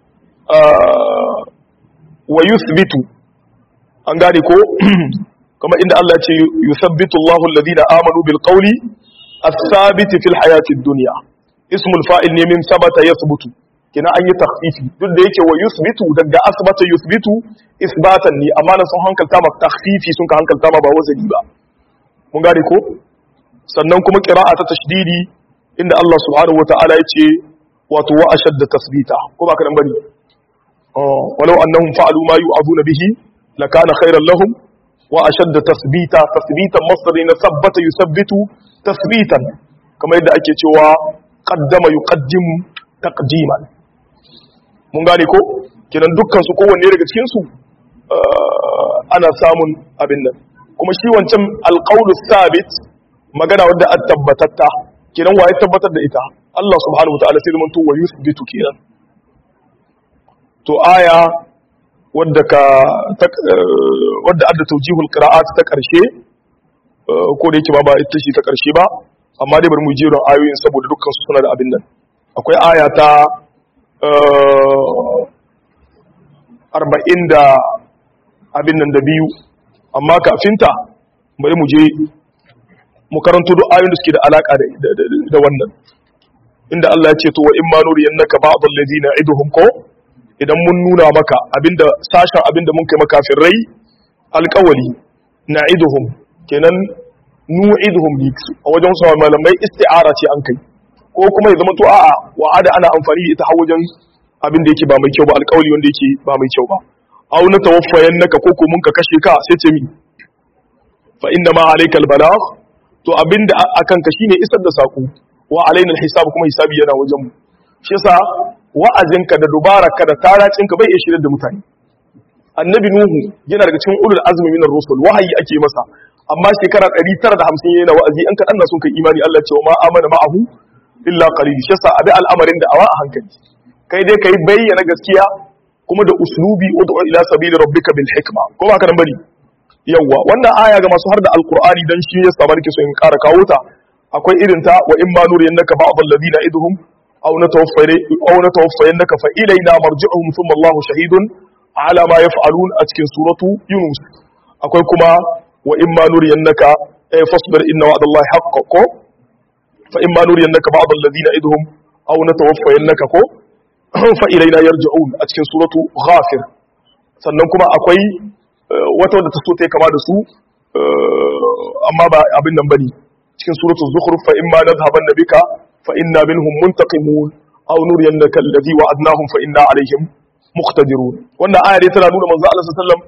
wa yuthbitu, an gane ko kama inda Allah ce yusabbitu Allahu alladhina amanu bil qawli as-sabit fil hayati ad-dunya. Ismul fa'il ne min sabata yathbutu, kina an yi takhfifi duk da yake wa yuthbitu daga asbata yuthbitu isbatan ne, amma na sun hankalta ma takhfifi sun ka hankalta ma ba wazani ba. Mun gane ko? Sannan kuma qira'a ta tashdidi inda Allah subhanahu wata'ala ya ce wato wa ashadda tasbita, ko ba ka dan bari walau annahum fa'alu ma yu'aduna bihi lakana khayran lahum wa ashadda tasbita. Tasbitan masdari na sabbata yusabbitu tasbitan, kamar yadda ake cewa qaddama yuqaddimu taqdiman. Mun gane ko kiran dukkan su kowanne daga cikin su ana samun abin nan. Kuma shi wancan alqawlu thabit, magana wadda an tabbatatta, kiran waye tabbatar da ita Allah subhanahu wa ta'ala, sai zaman to wa yuthbitu kiran. To aya wadda adda taujihul qira'at ta karshe, ko da yake ba ita ce ta karshe ba, amma dai bari mu je ran ayoyin saboda dukkan su suna da abin nan. Akwai aya ta 40 da abin nan da biyu, amma kafin ta bari mu je mu karanto duk ayoyin da suke da alaka da wannan, inda Allah ya ce to wa in ma nuriyannaka ba'd allazina iduhum ko, idan mun nuna maka abinda sashen abinda mun kai makafirai alƙawali na'iduhum, kenan nu'iduhum bi a wajen su malamai isti'ara ce an kai, ko kuma ya zama to a'a wa'ada ana amfani da ita har wajen abin da yake ba mai kyau ba, alƙawali wanda yake ba mai kyau ba. Aw na tawaffayannaka, ko ko mun ka kashe ka, sai ce mi fa inna ma alaykal balagh, to abinda akan ka shine isar da sako, wa alaina alhisab, kuma hisabi yana wajen mu. Shi yasa wa'azinka da dubararka da taracinka bai iya shirar da mutane. Annabi Nuhu yana daga cikin ulul azmi minar rusul, wahayi ake masa, amma shekara 950 yana wa'azi, an kadan na sun kai imani. Allah ce wa ma amana ma'ahu illa qalil. Shi yasa abi al'amarin da awa a hankali, kai dai kai bayyana gaskiya kuma da uslubi ud'u ila sabili rabbika bil hikma, ko ba ka nan bari. Yawwa wannan aya ga masu har da alqur'ani dan shi yasa barke so in ƙara kawo ta, akwai irin ta wa in ma nuriyannaka ba'd alladhina iduhum aw natawaffayannaka fa ilayna marji'uhum thumma Allahu shahidun ala ma yaf'alun a cikin suratu Yunus. Akwai kuma wa in ma nuriyannaka fasbir inna wa'dallahi haqqun, fa in ma nuriyannaka ba'd alladhina iduhum aw natawaffayannaka ko fa ilayna yarji'un a cikin suratu Ghafir. Sannan kuma akwai wata wadda ta so ta kama da su amma ba abin nan bane, cikin suratu Zukhruf, fa in ma nadhhabanna bika fa inna minhum muntaqimun aw nuriyannaka alladhi wa'adnahum fa inna alaihim muqtadirun. Wannan aya dai tana nuna manzo Allah sallallahu alaihi wasallam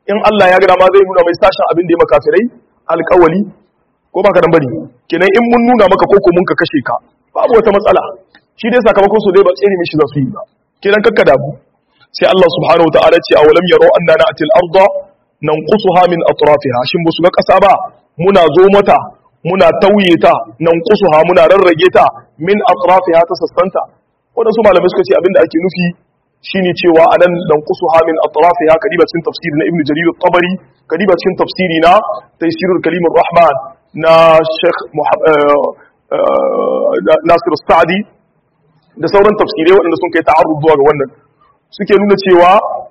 in Allah ya ga dama zai nuna mai sashen abin da ya makafirai alƙawali ko baka dan bari kenan in mun nuna maka koko mun ka kashe ka babu wata matsala shi dai sakamakon su dai ba tsere mishi za su yi ba kenan kakka damu sai Allah subhanahu wataala ce awalam yaro anna na'ti al-ardha nanqusuha min atrafiha shin ba su ga kasa ba muna zo mata muna tauye ta nanqusuha muna rarrage ta min atrafiha ta sassanta wadansu malamai suka ce abinda ake nufi shine cewa anan nanqusuha min atrafiha kadiba cikin tafsiri na Ibn Jarir at-Tabari kadiba cikin tafsiri na Taysirul Kalim ar-Rahman na Sheikh Nasir As-Sa'di da sauran tafsirai waɗanda sun kai ta'arrud zuwa ga wannan suke nuna cewa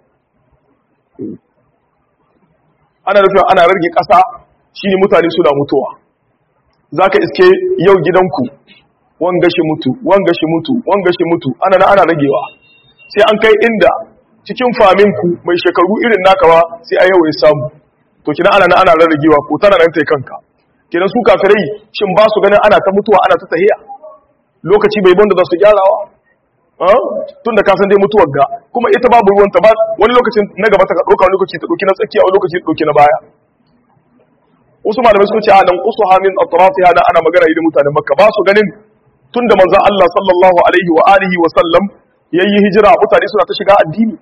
ana nufin ana rage ƙasa shine mutane suna mutuwa zaka iske yau gidanku wanga shi mutu wanga shi mutu wanga shi mutu ana ragewa sai an kai inda cikin faminku mai shekaru irin naka ba sai a yau ya samu to kina ana rarragewa ko tana nan tai kanka kinan su kafirai shin ba su ganin ana ta mutuwa ana ta tahiya lokaci bai banda za su gyarawa tun da kasan dai mutuwar ga kuma ita babu ruwanta ba wani lokacin na gaba ta ɗauka wani lokaci ta ɗauki na tsakiya wani lokaci ta ɗauki na baya wasu malamai suka ce a nan usu hamin atrafiha na ana magana idan mutanen makka ba su ganin tun da manzon Allah sallallahu alaihi wa alihi wa sallam yayi hijira mutane suna ta shiga addini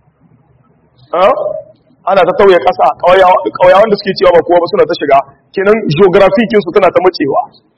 ana ta tauye ƙasa ƙauyawan da suke cewa ba kowa ba suna ta shiga kenan geographic su tana ta macewa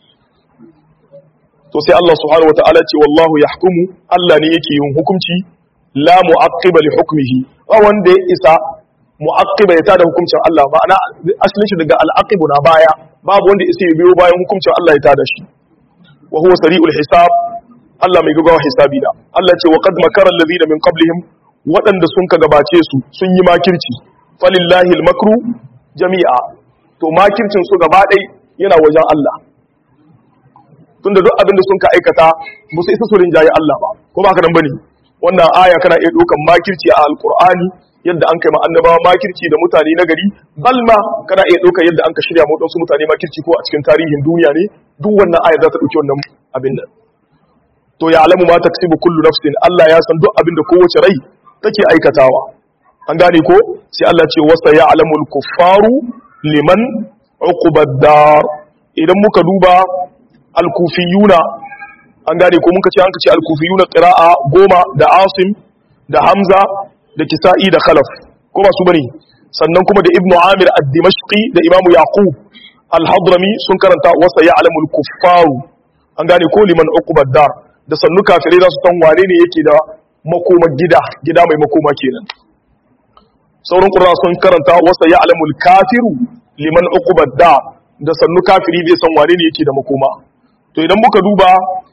to sai Allah subhanahu wataala ce wallahu yahkumu Allah ne yake yin hukunci la mu'aqqiba li hukmihi ba wanda ya isa mu'aqqiba ya tada hukuncin Allah ma'ana asalin shi daga al'aqibu na baya babu wanda isa ya biyo bayan hukuncin Allah ya tada shi wa huwa sari'ul hisab Allah mai gaggawa hisabi da Allah ce wa qad makara alladhina min qablihim waɗanda sun ka gabace su sun yi makirci falillahi al-makru jami'a to makircin su gaba ɗai yana wajen Allah tunda duk abinda sun ka aikata ba su isa su rinjaye Allah ba ko ba ka nan bane wannan aya kana iya dukan makirci a alqur'ani yadda an kai ma annabawa makirci da mutane na gari balma kana iya dukan yadda an ka shirya mu su mutane makirci ko a cikin tarihin duniya ne duk wannan aya za ta dauki wannan abin nan to ya alamu ma taksibu kullu nafsin Allah ya san duk abinda kowace rai take aikatawa an gane ko sai Allah ce wasa ya alamul kuffaru liman uqubad dar idan muka duba al-kufiyuna an gane ko muka ce an kace al-kufiyuna qira'a goma da Asim da Hamza da Kisa'i da Khalaf ko ba su bane sannan kuma da Ibn Amir ad-Dimashqi da Imam Yaqub al-Hadrami sun karanta wasa ya'lamul kuffaru an gane ko liman uqubad dar da sannu kafirai za su san wane ne yake da makoma gida mai makoma kenan sauran qurra sun karanta wasa ya'lamul kafiru liman uqubad dar da sannu kafiri zai san wane ne yake da makoma to idan muka duba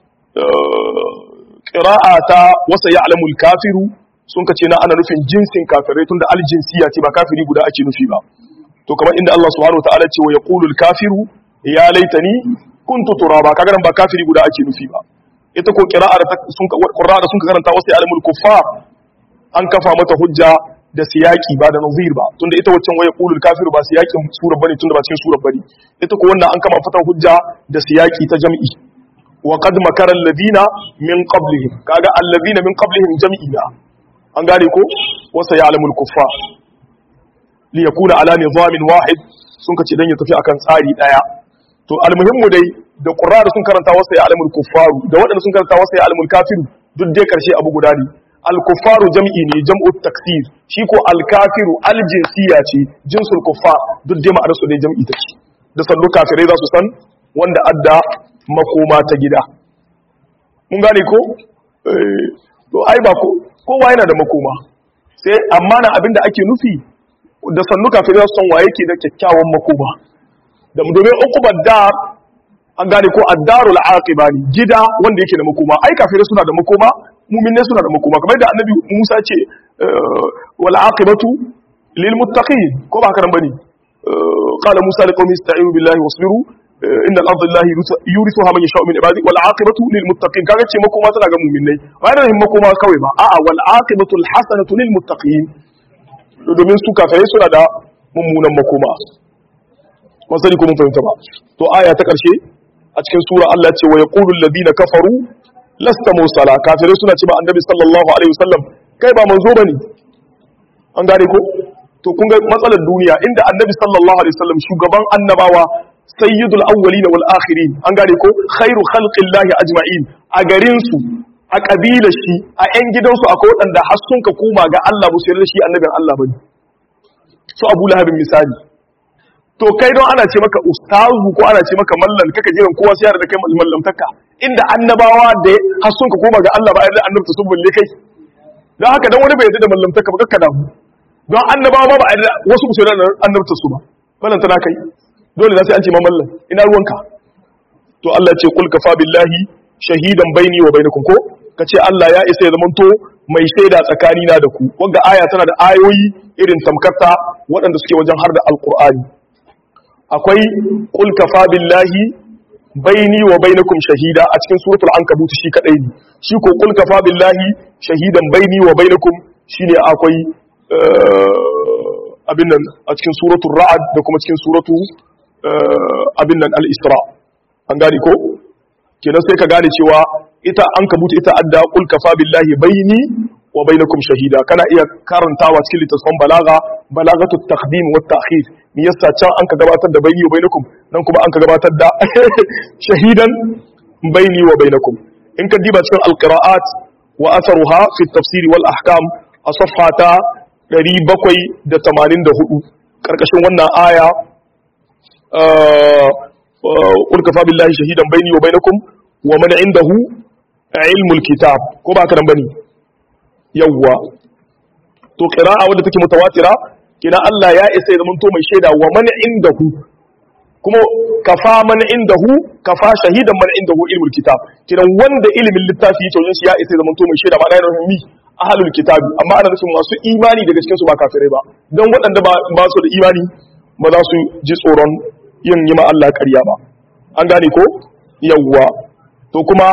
ƙira'a ta wasa ya alamul kafiru sun ka ce na ana nufin jinsin kafirai tunda aljinsiya ce ba kafiri guda ake nufi ba to kamar inda Allah subhanahu wa ta'ala ce wa yaqulul kafiru ya laitani kuntu turaba kaga nan ba kafiri guda ake nufi ba ita ko ƙira'a da sun ka karanta wasa ya alamul kuffar an kafa mata hujja da siyaki ba da nazir ba tunda ita waccan wa yaqulul kafiru ba siyakin sura bane tunda ba cikin sura bane ita ko wannan an kama fata hujja da siyaki ta jam'i wa qad makara alladhina min qablihim kaga alladhina min qablihim jam'ina an gane ko wasa ya'lamul kuffar li yakuna ala nizamin wahid sun kace dan ya tafi akan tsari daya to almuhimmu dai da qur'ani sun karanta wasa ya'lamul kuffaru da wadanda sun karanta wasa ya'lamul kafiru duk dai karshe abu guda ne al-kuffaru jam'i ne jam'u taksir shi ko al-kafiru al-jinsiya ce jinsul kuffar duk dai ma'anar su dai jam'i take da sallu kafirai za su san wanda adda makoma ta gida mun gane ko to ai ba kowa yana da makoma sai amma na abinda ake nufi da sannu kafirai za su san waye ke da kyakkyawan makoma da domin uqubad dar an gane ko ad-darul aqiba ne gida wanda yake da makoma ai kafirai suna da makoma mu'minai suna da makoma kamar da annabi Musa ce wal aqibatu lil muttaqin ko ba haka nan bane qala Musa liqawmi ista'inu billahi wasbiru innal arda lillahi yurithuha man yasha'u min ibadi wal aqibatu lil muttaqin kaga ce makoma tana ga mu'minai ba yana yin makoma kawai ba a'a wal aqibatu al hasanatu lil muttaqin domin su kafirai suna da mummunan makoma ban sani ko mun fahimta ba to aya ta karshe a cikin sura Allah ya ce wa yaqulu alladhina kafaru lasta mursala kafirai suna ce ba annabi sallallahu alaihi wasallam kai ba manzo bane an gane ko to kun ga matsalar duniya inda annabi sallallahu alaihi wasallam shugaban annabawa sayyidul awwalin wal akhirin an gane ko khairu khalqillahi ajma'in a garin su a kabilar shi a yan gidansu akwai wadanda har sun ka koma ga Allah ba su yarda shi annabin Allah bane so Abu Lahab misali to kai don ana ce maka ustazu ko ana ce maka mallan kaka jiran kowa sai da kai mallamtaka inda annabawa da har sun ka koma ga Allah ba yarda annabta sun bulle kai don haka dan wani bai yarda da mallamtaka ba kakka damu don annabawa ba yarda wasu su yarda annabta su ba mallan tana kai dole za sai an ce ma mallan ina ruwanka to Allah ce kul kafa billahi shahidan baini wa bainakum ko kace Allah ya isa ya zamanto mai shaida tsakani na da ku wanda aya tana da ayoyi irin tamkarta waɗanda suke wajen har da alqur'ani akwai qul kafa billahi baini wa bainakum shahida a cikin suratul ankabut shi kadai ne shi ko qul kafa billahi shahidan baini wa bainakum shine akwai abin nan a cikin suratul ra'd da kuma cikin suratu abin nan al-isra an gane ko kenan sai ka gane cewa ita ankabut ita adda qul kafa billahi baini wa bainakum shahida kana iya karantawa cikin littafin balagatu taqdim wa ta'khir me yasa can an ka gabatar da baini wa bainakum nan kuma an ka gabatar da shahidan baini wa bainakum in ka diba cikin alqira'at wa atharuha fi at-tafsir wal ahkam a safhata 784 karkashin wannan aya qul kafa billahi shahidan baini wa bainakum wa man indahu ilmul kitab ko ba ka nan bane yawwa to qira'a wadda take mutawatira kina Allah ya isa ya zamanto mai shaida wa man indahu kuma kafa man indahu kafa shahidan man indahu ilmul kitab kidan wanda ilimin littafi yake wajen shi ya isa ya zamanto mai shaida ma'ana yana mi ahlul kitabi amma ana nufin masu imani daga cikin su ba kafirai ba dan waɗanda ba su da imani ba za su ji tsoron yin yi ma Allah ƙarya ba an gane ko yawwa to kuma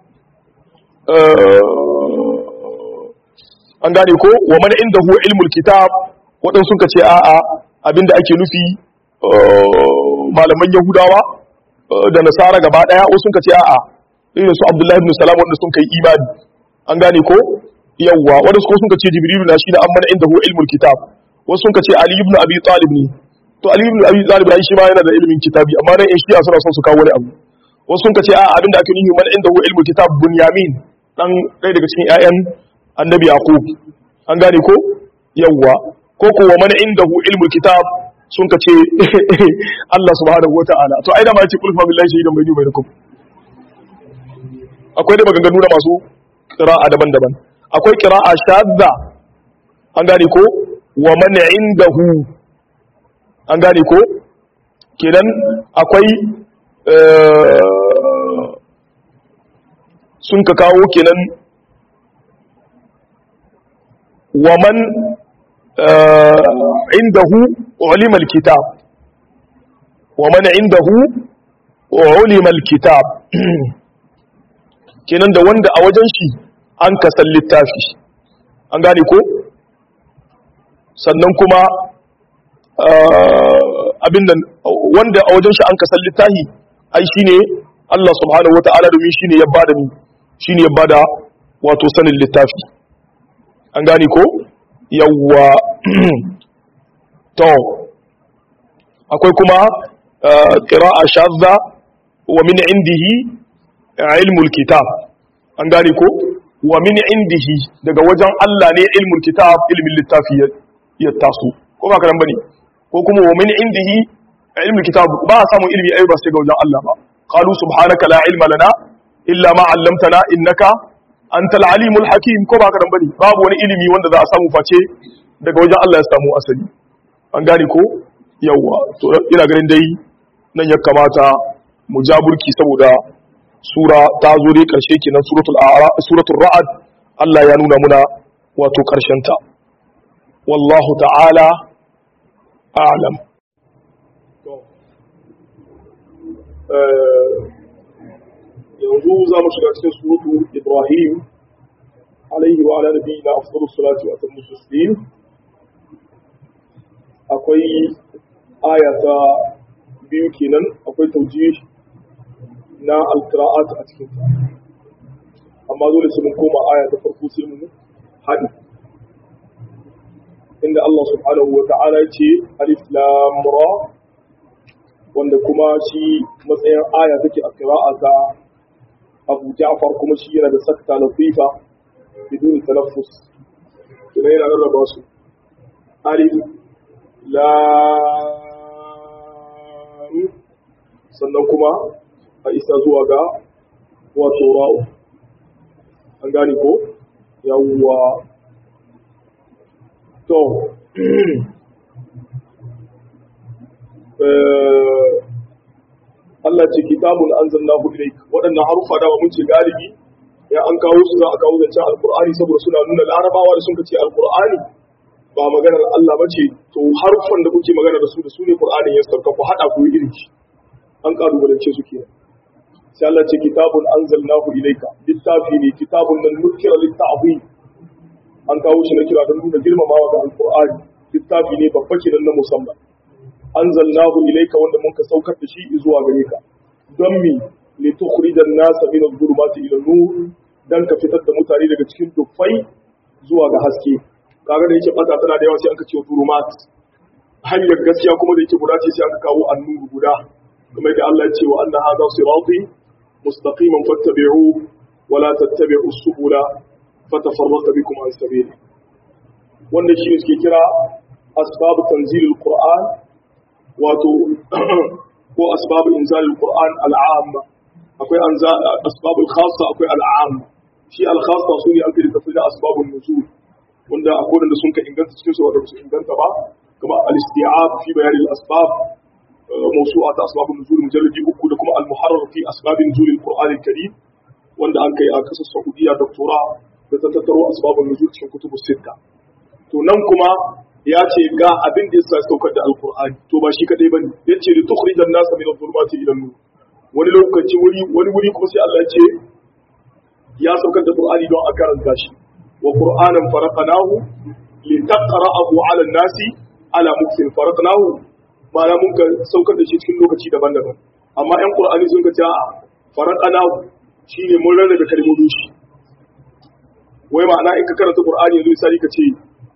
an gane ko wa man indahu ilmul kitab wadan sun kace a'a abinda ake nufi malaman yahudawa da nasara gaba daya wasu sun kace a'a irin su Abdullahi ibn Salam wanda sun kai imani an gane ko yawwa wanda sun kace Jibrilu na shi da amma indahu ilmul kitab wasu sun kace Ali ibn Abi Talib ne to Ali ibn Abi Talib ai shi ma yana da ilimin kitabi amma dan shi suna son su kawo wani abu wasu sun kace a'a abinda ake nufi man indahu ilmul kitab Bunyamin dan ɗaya daga cikin ƴaƴan annabi Yaqub an gane ko yawwa ko kuwa man indahu ilmul kitab sun kace Allah subhanahu wataala to ai da ma yace kul fa billahi shahidan bayni wa bainakum akwai da maganganu da masu qira'a daban-daban akwai qira'a shadda an gane ko wa man indahu an gane ko kenan akwai sun ka kawo kenan wa man indahu ulima alkitab wa man indahu ulima alkitab kenan da wanda a wajen shi an kasan littafi an gane ko sannan kuma abin nan wanda a wajen shi an kasan littafi ai shine Allah subhanahu wata'ala domin shine ya bada ni shine ya bada wato sanin littafi an gane ko yawwa to akwai kuma qira'a shadda wa min indihi ilmul kitab an gane ko wa min indihi daga wajen Allah ne ilmul kitab ilmin littafi ya taso ko ba karan bane ko kuma wa min indihi ilmul kitab ba samu ilmi ai ba sai ga wajen Allah ba qalu subhanaka la ilma lana illa ma 'allamtana innaka antal alimul hakim ko ba karan bane babu wani ilimi wanda za a samu face daga wajen Allah ya samu asali an gane ko yawa to ina ganin dai nan ya kamata mu jaburki saboda sura ta zo dai karshe kenan suratul ra'd Allah ya nuna muna wato karshen ta wallahu ta'ala a'lam yanzu za mu shiga cikin suratu Ibrahim alaihi wa ala nabiyina afdalus salati wa atammus taslim akwai ayata biyu kenan akwai taujih na alqira'at a cikin ta amma dole sai mun koma aya ta farko sai mun haɗi inda Allah subhanahu wa ta'ala ce alif lam ra wanda kuma shi matsayin aya take a qira'a ta Abu Ja'far kuma shi yana da sakta latifa bidun talaffus kuma yana rarraba su alif lam sannan kuma a isa zuwa ga wato ra'u an gane ko yawwa to Allah ce kitabun anzalnahu ilayk waɗannan harufa da mun ce galibi ya an kawo su za a kawo zancen alqur'ani saboda suna nuna larabawa da sun ce alqur'ani ba maganar Allah bace to harufan da kuke magana da su ne qur'anin ya sauka ku hada ku yi irin shi an kalubalance su kenan sai Allah ce kitabun anzalnahu ilayka littafi ne kitabun nan nukira litta'zim an kawo shi na kira don nuna girmamawa ga alqur'ani littafi ne babba kenan na musamman anzalnahu ilayka wanda mun ka saukar da shi zuwa gare ka don mi li tukhrijan nasa min adh-dhulumati ila an-nur dan ka fitar da mutane daga cikin dufai zuwa ga haske kaga da yake fata tana da yawa sai aka ce dhulumat hanyar gaskiya kuma da yake guda ce sai aka kawo an-nur guda kuma da Allah ya ce wa anna hadha sirati mustaqiman fattabi'u wa la tattabi'u as-subula fatafarraqa bikum an sabili wannan shi ne suke kira asbab tanzil al-Qur'an wato ko asbab inzal al-Qur'an al-'amma akwai asbab al-khassa akwai al-'amma shi al-khassa su ne an fi tafsir asbab an-nuzul wanda akwai da sun ka inganta cikin su wanda su inganta ba kuma al-isti'ab fi bayan al-asbab موسوعة أسباب النزول مجلد أكو لكم المحرر في أسباب نزول القرآن الكريم وأن أنك أكس السعودية دكتوراه لتتتروا أسباب النزول في كتب الستة تنمكما ياتي غا أبن دي ساستوكد القرآن توباشي كديبا ياتي لتخرج الناس من الظلمات إلى النور wani lokaci wani wuri kuma sai Allah ya ce ya saukar da Qur'ani don a karanta shi wa Qur'anan faraqnahu litaqra'ahu 'ala an-nasi 'ala muksin faraqnahu ma'ana mun ka saukar da shi cikin lokaci daban-daban amma ƴan Qur'ani sun ka ce a faraqana shine mun rarrabe kalmomin shi wai ma'ana in ka karanta Qur'ani yanzu misali ka ce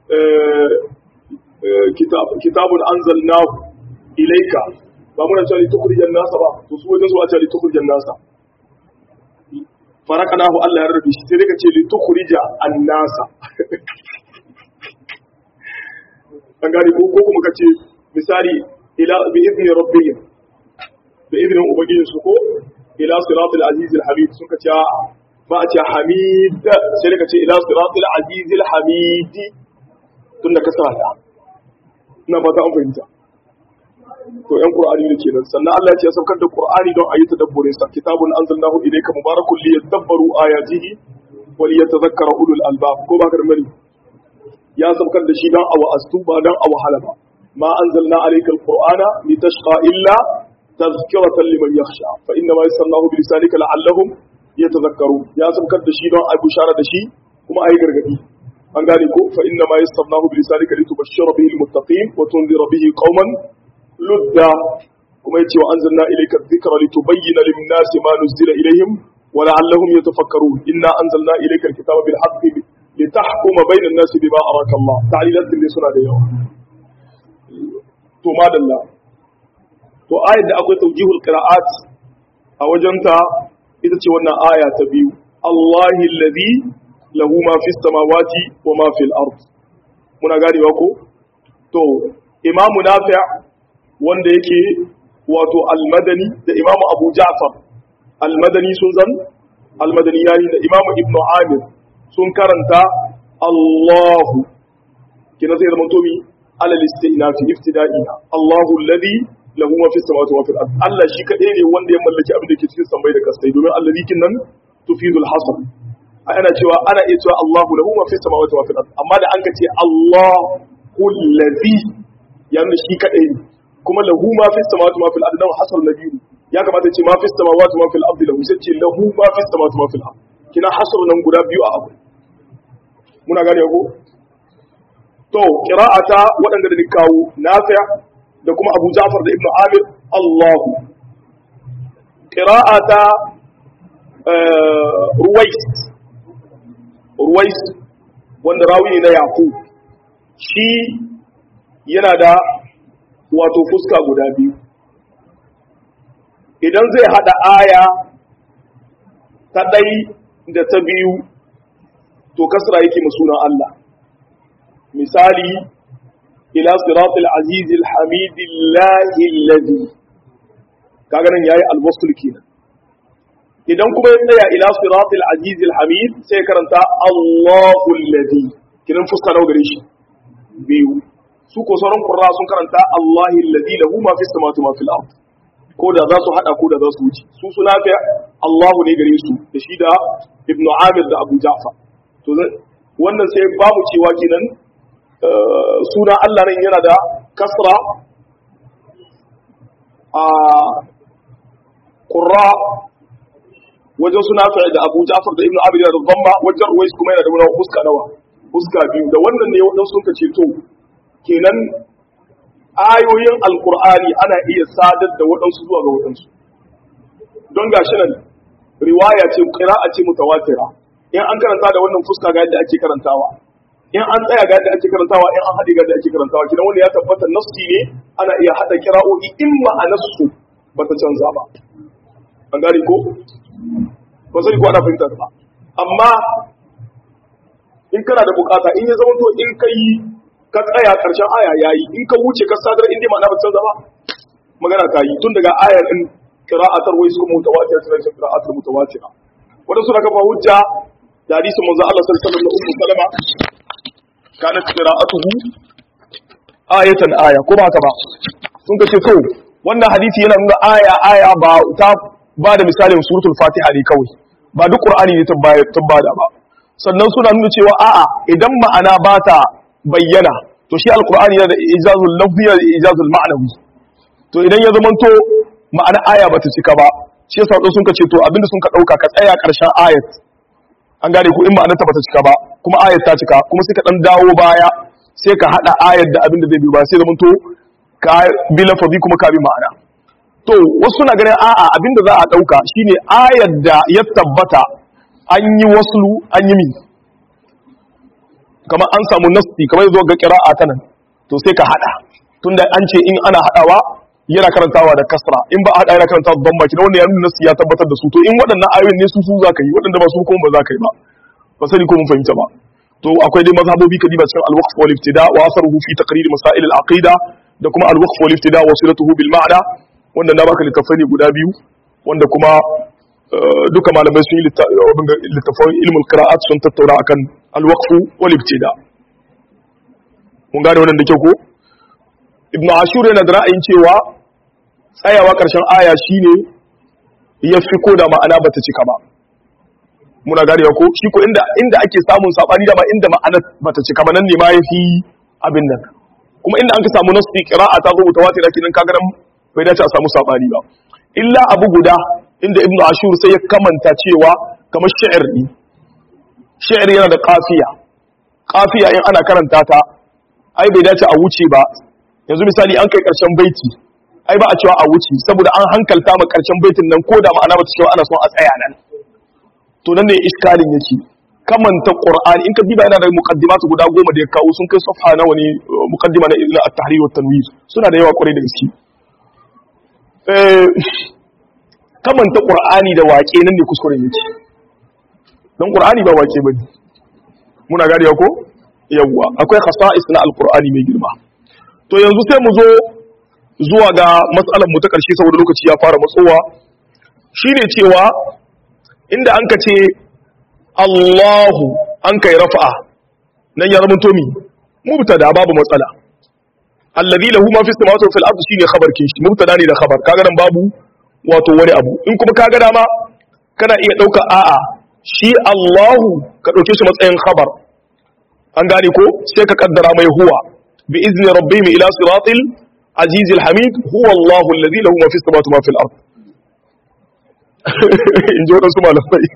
kitabun anzalnahu ilayka ba mun ce li tukhrijan nasa ba to su wajen su a ce li tukhrijan nasa faraqanahu Allah ya rarrabe shi sai ka ce li tukhrija an-nasa an gani ko kuma ka ce misali ila bi idni rabbihim bi idni ubangijin su ko ila siratil azizil hamid suka ce ba a ce hamid sai ka ce ila siratil azizil hamid tunda ka sa ta ina fata an fahimta to yan qur'ani ne kenan sannan Allah ya ce saukar da qur'ani don ayi tadabburin sa kitabun anzalnahu ilayka mubarakun liyadabbaru ayatihi wa liyatadhakkara ulul albab ko ba ka da mari ya saukar da shi don awa astuba don awa halaba ما أنزلنا عليك القرآن لتشقى إلا تذكرة لمن يخشى فإنما يسرناه بلسانك لعلهم يتذكرون يا سبكت دشي دون أي بشارة دشي كما أي غرغدي أن قالكو فإنما يسرناه بلسانك لتبشر به المتقين وتنذر به قوما لدا كما يتي وأنزلنا إليك الذكر لتبين للناس ما نزل إليهم ولعلهم يتفكرون إنا أنزلنا إليك الكتاب بالحق لتحكم بين الناس بما أراك الله تعليلات اللي سنة ديوه to madalla to ayat da akwai tawjihul qira'at a wajenta ita ce wannan aya ta biyu Allahi alladhi lahu ma fis samawati wa ma fil ard muna ganewa ko to imamu nafi' wanda yake wato al-madani da imamu abu ja'far al-madani sun zan al-madani yani da imamu ibnu amir sun karanta Allahu kina sai zaman tomi على الاستئناف ابتدائيا الله الذي له ما في السماوات وما في الارض الله shi kadai ne wanda ya mallaki abin da ke cikin sammai da kasai domin allazi kinnan tufidul hasr ana cewa ana iya cewa Allahu lahu ma fi samawati wa fil ard amma da an ka ce Allahu allazi yana shi kadai ne kuma lahu ma fi samawati wa fil ard dan hasr nabi ya kamata ce ma fi samawati wa fil ard lahu sai ce lahu ma fi samawati wa fil ard kina hasr nan guda biyu a abu muna gane ko to qira'ata waɗanda da kawo Nafi' da kuma Abu Ja'far da Ibn Amir Allahu qira'ata Ruwais wanda rawi ne na Yaqub shi yana da wato fuska guda biyu. Idan zai hada aya ta ɗai da ta biyu to kasra yake sunan Allah. Misali ila siratil azizil hamidillahi alladhi, kaga nan yayi al-wasl kenan. Idan kuma ya tsaya ila siratil azizil hamid sai karanta Allahu alladhi, kiran fuska nawa gare shi biyu. Su ko sauran qurra sun karanta Allahi alladhi lahu ma fis samawati ma fil ard, ko da za su hada ko da za su wuce. Su suna fi Allahu ne gare su da shi da Ibn Amir da Abu Ja'far. To wannan sai babu cewa kenan suna Allah nan yana da kasra a qurra wajen suna fi da Abu Ja'far da Ibn Amir da dhamma, wajen Ruwais kuma yana da wani fuska nawa, fuska biyu. Da wannan ne wadansu sun ce to kenan ayoyin alkur'ani ana iya sadar da waɗansu zuwa ga waɗansu, don gashi nan riwaya ce, qira'a ce mutawatira. In an karanta da wannan fuska ga yadda ake karantawa, in an tsaya ga yadda ake karantawa, in an haɗe ga yadda ake karantawa. Kidan wanda ya tabbata nassi ne, ana iya haɗa kira'o'i in ma'anarsu ba ta canza ba. An gane ko? Ba sai ko ana fahimta ba. Amma in kana da bukata, in ya zama to in kai ka tsaya karshen aya yayi, in ka wuce ka sadar inda ma'ana ba canza ba, magana ta yi tun daga ayar din qira'atar wai su mutawatir sai qira'atar mutawatir. Wanda suna kafa hujja da hadisin manzo Allah sallallahu alaihi wasallam Ummu Salama kanat qira'atuhu ayatan aya, ko ba ka ba sun ka ce to wannan hadisi yana nuna aya ba ta ba da misalin suratul Fatiha ne kawai, ba duk Qur'ani ne tabbada ba. Sannan suna nuna cewa a'a idan ma'ana ba ta bayyana to shi alqur'ani yana da ijazul lafzi da ijazul ma'nawi. To idan ya zamanto ma'ana aya bata cika ba, shi yasa sun ka ce to abinda sun ka dauka ka tsaya karshen ayat, an gane ko in ma'anar ta bata cika ba kuma ayat ta cika, kuma sai ka dan dawo baya sai ka hada ayat da abinda zai bi ba, sai zamanto ka bi lafazi kuma ka bi ma'ana. To wasu suna ganin a'a abinda za a dauka shine ayat da ya tabbata an yi waslu an yi min, kamar an samu nasti kamar zuwa ga qira'a ta nan, to sai ka hada tunda an ce in ana hadawa yana karantawa da kasra, in ba a hada yana karantawa da dhamma, kina wanda ya nuna nasti ya tabbatar da su. To in waɗannan ayoyin ne su za ka yi, waɗanda ba su kuma ba za ka yi ba. Ba sani ko mun fahimta ba. To akwai dai mazhabobi kadiba cikin al-waqf wal ibtida wa asaruhu fi taqrir masail al-aqida, da kuma al-waqf wal ibtida wa silatuhu bil ma'na, wanda na baka littafai guda biyu wanda kuma duka malamai sun yi littafan ilmul qira'at sun tattauna akan al-waqf wal ibtida. Mun gane wannan da kyau ko? Ibn Ashur yana da ra'ayin cewa tsayawa karshen aya shine yafi ko da ma'ana bata cika ba. Muna gane ko shi ko inda ake samun sabani da ma inda ma'ana bata cika ba nan ne ma yafi abin nan. Kuma inda an ka samu nasu qira'a ta zo mutawatir kinan kaga nan bai dace a samu sabani ba. Illa abu guda inda Ibn Ashur sai ya kamanta cewa kamar shi'ir ne. Shi'ir yana da qafiya. Qafiya in ana karanta ta ai bai dace a wuce ba. Yanzu misali an kai karshen baiti ai ba a cewa a wuce saboda an hankalta ma karshen baitin nan ko da ma'ana ba ta cewa ana son a tsaya nan. To nan ne iskalin yake. Kamanta Qur'ani in ka diba yana da muqaddimatu guda 10 da ya kawo, sun kai safha nawa ne muqaddima na Ibn at-Tahrir wa at-Tanwir, suna da yawa kwarai da gaske. Kamanta Qur'ani da waƙe nan ne kuskuren yake. Dan Qur'ani ba waƙe bane. Muna gane ko? Yawwa, akwai khasa'is na al-Qur'ani mai girma. To yanzu sai mu zo zuwa ga matsalar mu ta ƙarshe saboda lokaci ya fara matsowa, shine cewa inda an ka ce Allahu an kai rafa'a nan ya zama tomi mubtada babu matsala. Alladhi lahu ma fis samawati wa fil ardi shine khabar kin shi, mubtada ne da khabar, kaga nan babu wato wani abu. In kuma kaga dama kana iya dauka a'a shi Allahu ka dauke shi matsayin khabar, an gane ko sai ka kaddara mai huwa bi izni rabbihim ila siratil azizil hamid huwa Allahu alladhi lahu ma fis samawati wa fil ardi. In ji waɗansu malamai.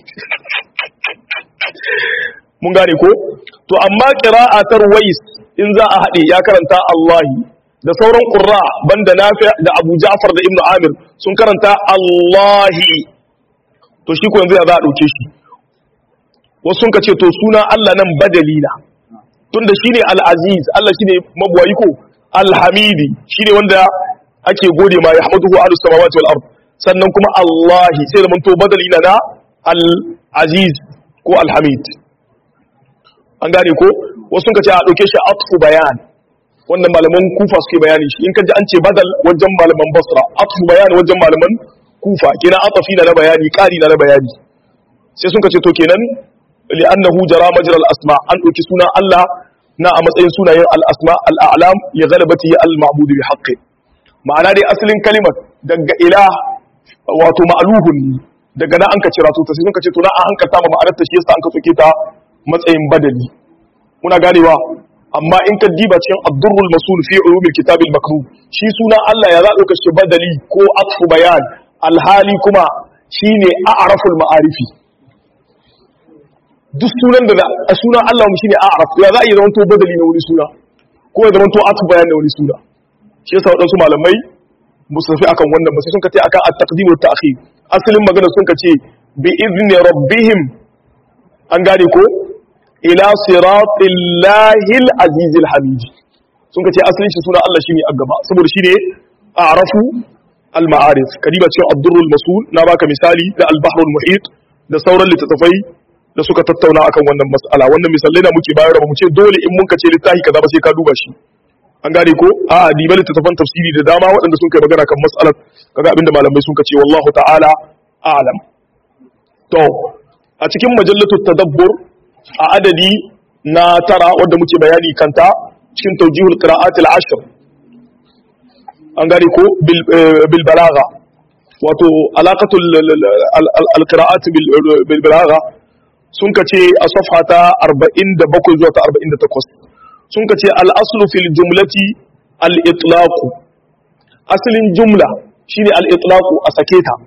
Mun gane ko? To amma ƙira'atar Wais in za a haɗe ya karanta Allahi, da sauran ƙurra banda Nafi' da Abu Ja'far da Ibn Amir sun karanta Allahi. To shi ko yanzu ya za a ɗauke shi. Wasu sun ka ce to suna Allah nan badali na. tunda shine al-aziz Allah shine mabwayi ko al-hamidi shine wanda ake gode ma yahmaduhu ahlus samawati wal ard sannan kuma Allah sai da manto badali na al-aziz ko al-hamid an gane ko wasu ka ce a dauke shi atfu bayan wannan malaman kufa suke bayani shi in kaji an ce badal wajen malaman basra atfu bayan wajen malaman kufa kina atafi na bayani kari na bayani sai sun ka ce to kenan li'annahu jara majral asma an dauki suna Allah na a matsayin sunayen al-asma al-a'lam li ghalabati al-ma'bud bi haqqi ma'ana dai asalin kalimar daga ilah wato ma'luhun daga nan an ka cira to sai sun ka ce to na an hankalta ma ma'anar ta shi yasa an ka soke ta matsayin badali muna ganewa amma in ka diba cikin ad-durrul masul fi ulumil kitab al-makruh shi suna Allah ya zaɗo shi badali ko atfu bayan alhali kuma shine a'raful ma'arifi duk sunan da sunan Allah mu shine a'raf ya za a yi zaman to badali na wani suna ko ya zaman to atfu bayan na wani suna shi yasa wadansu malamai musafi akan wannan ba sai sun kace akan at-taqdim wa at-ta'khir asalin magana sun kace bi izni rabbihim an gane ko ila siratillahi al-azizil hamid sun kace asalin shi sunan Allah shine a gaba saboda shine a'rafu al-ma'arif kadiba cikin ad-durrul masul na baka misali da al-bahrul muhit da sauran littattafai da suka tattauna akan wannan mas'ala wannan misalai da muke bayar da mu ce dole in mun kace littafi kaza ba sai ka duba shi an gane ko a diba littattafan tafsiri da dama waɗanda sun kai magana kan mas'alar kaga abinda malamai sun kace wallahu ta'ala a'lam to a cikin majallatut tadabbur a adadi na tara wanda muke bayani kanta cikin tawjihul qira'atil ashr an gane ko bil balagha wato alaqatul al-qira'at bil balagha sun kace a safha ta 47 zuwa ta 48 sun kace al-aslu fil jumlati al-itlaq asalin jumla shine al-itlaq a sake ta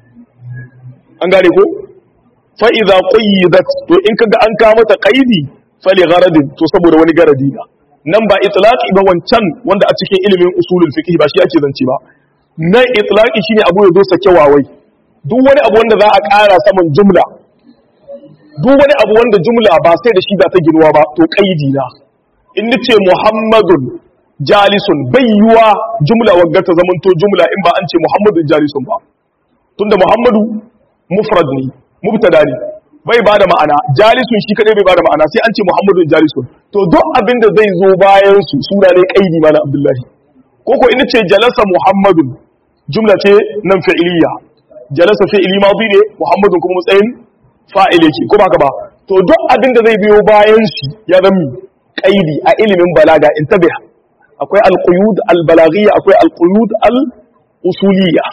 an gane ko fa idza qayyidat to in kaga an ka mata qaidi fali gharadin to saboda wani garadi na nan ba itlaqi ba wancan wanda a cikin ilimin usulul fiqh ba shi ake zance ba nan itlaqi shine abu ya zo sake wawai duk wani abu wanda za a ƙara saman jumla duk wani abu wanda jumla ba sai da shi da ta ginuwa ba to qaidi na in nace muhammadun jalisun bayyuwa jumla wagga ta zamanto jumla in ba an ce muhammadun jalisun ba tunda muhammadu mufrad ne mubtada ne bai bada ma'ana jalisun shi kadai bai bada ma'ana sai an ce muhammadun jalisun to duk abin da zai zo bayan su sura ne qaidi mana abdullahi koko in ce jalasa muhammadun jumla ce nan fi'iliya jalasa fi'ili madi ne muhammadun kuma matsayin fa'il yake ko baka ba to duk abin da zai biyo bayan shi ya zama qaidi a ilimin balaga intabiha akwai al-quyud al-balaghiyya akwai al-quyud al-usuliyya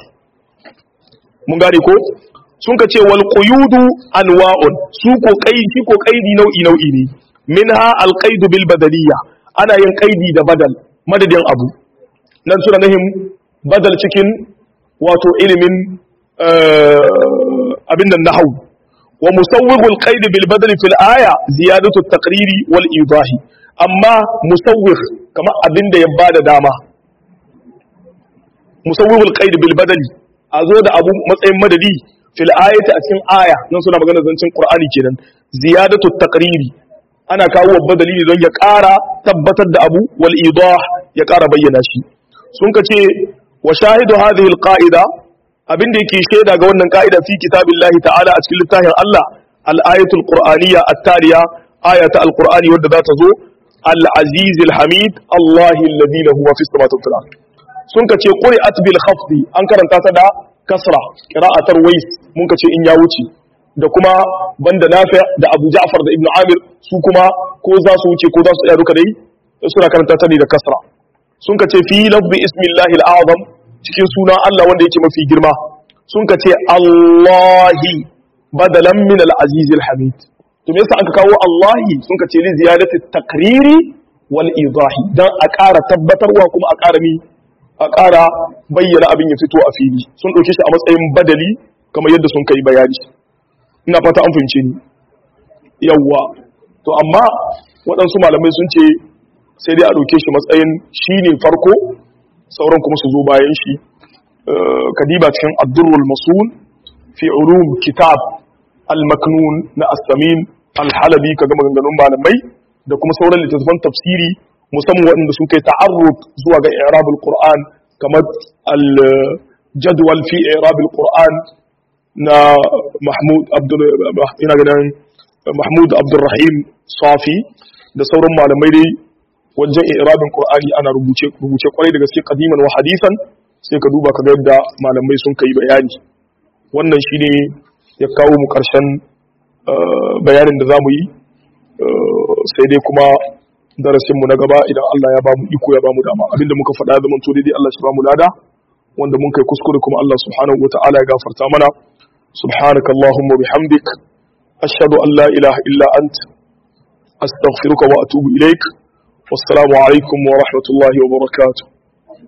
mun gane ko sun ka ce wal quyudu anwa'un su ko qaidi nau'i ne minha al qaidu bil badaliyya ana yin qaidi da badal madadin abu nan suna nahim badal cikin wato ilimin abin nan nahwu wa musawwighul qaid bil badal fil aya ziyadatu at taqriri wal idahi amma musawwigh kama abin da ya bada dama musawwighul qaid bil badali azo da abu matsayin madadi fil ayati a cikin aya nan suna magana zancin qur'ani kenan ziyadatu taqriri ana kawo badali ne don ya ƙara tabbatar da abu wal idah ya ƙara bayyana shi sun kace wa shahidu hadhihi al qa'ida abinda yake shaida ga wannan ka'ida fi kitabillahi ta'ala a cikin littafin Allah al ayatul qur'aniyya at-taliya ayata al qur'ani wadda za ta zo al aziz al hamid allahi alladhi lahu ma fis samawati wal ard sun kace quri'at bil khafdi an karanta ta da kasra qira'atar wais mun kace in ya wuce da kuma banda nafi' da Abu Ja'far da Ibn Amir su kuma ko za su wuce ko za su tsaya duka dai suna karanta ta ne da kasra sun kace fi lafzi ismillahi al-azam cikin sunan Allah wanda yake mafi girma sun kace Allahi badalan min al-aziz al-hamid to me yasa aka kawo Allahi sun kace li ziyadati takriri wal idahi dan a ƙara tabbatarwa kuma a ƙara bayyana abin ya fito a fili sun ɗauke shi a matsayin badali kamar yadda sun kai bayani ina fata an fahimce ni yawwa to amma waɗansu malamai sun ce sai dai a ɗauke shi matsayin shi ne farko sauran kuma su zo bayan shi kadiba cikin ad-durrul masul fi ulum kitab al-maknun na as-samin al-halabi kaga maganganun malamai da kuma sauran littattafan tafsiri musamman waɗanda sun kai ta'arrud zuwa ga i'rabul qur'an kamar al-jadwal fi i'rabul qur'an na Mahmud Abdulrahim Safi da sauran malamai dai wajen i'rabin qur'ani ana rubuce kwarai da gaske qadiman wa hadisan sai ka duba ka ga yadda malamai sun kai bayani wannan shine ya kawo mu karshen bayanin da zamu yi sai dai kuma darasin mu na gaba idan Allah ya ba mu iko ya ba mu dama abinda muka faɗa zaman to dai Allah shi ba mu lada wanda mun kai kuskure kuma Allah subhanahu wataala ya gafarta mana subhanakallahumma bihamdik ashhadu an la ilaha illa ant astaghfiruka wa atubu ilaik wassalamu alaikum wa rahmatullahi wa barakatuh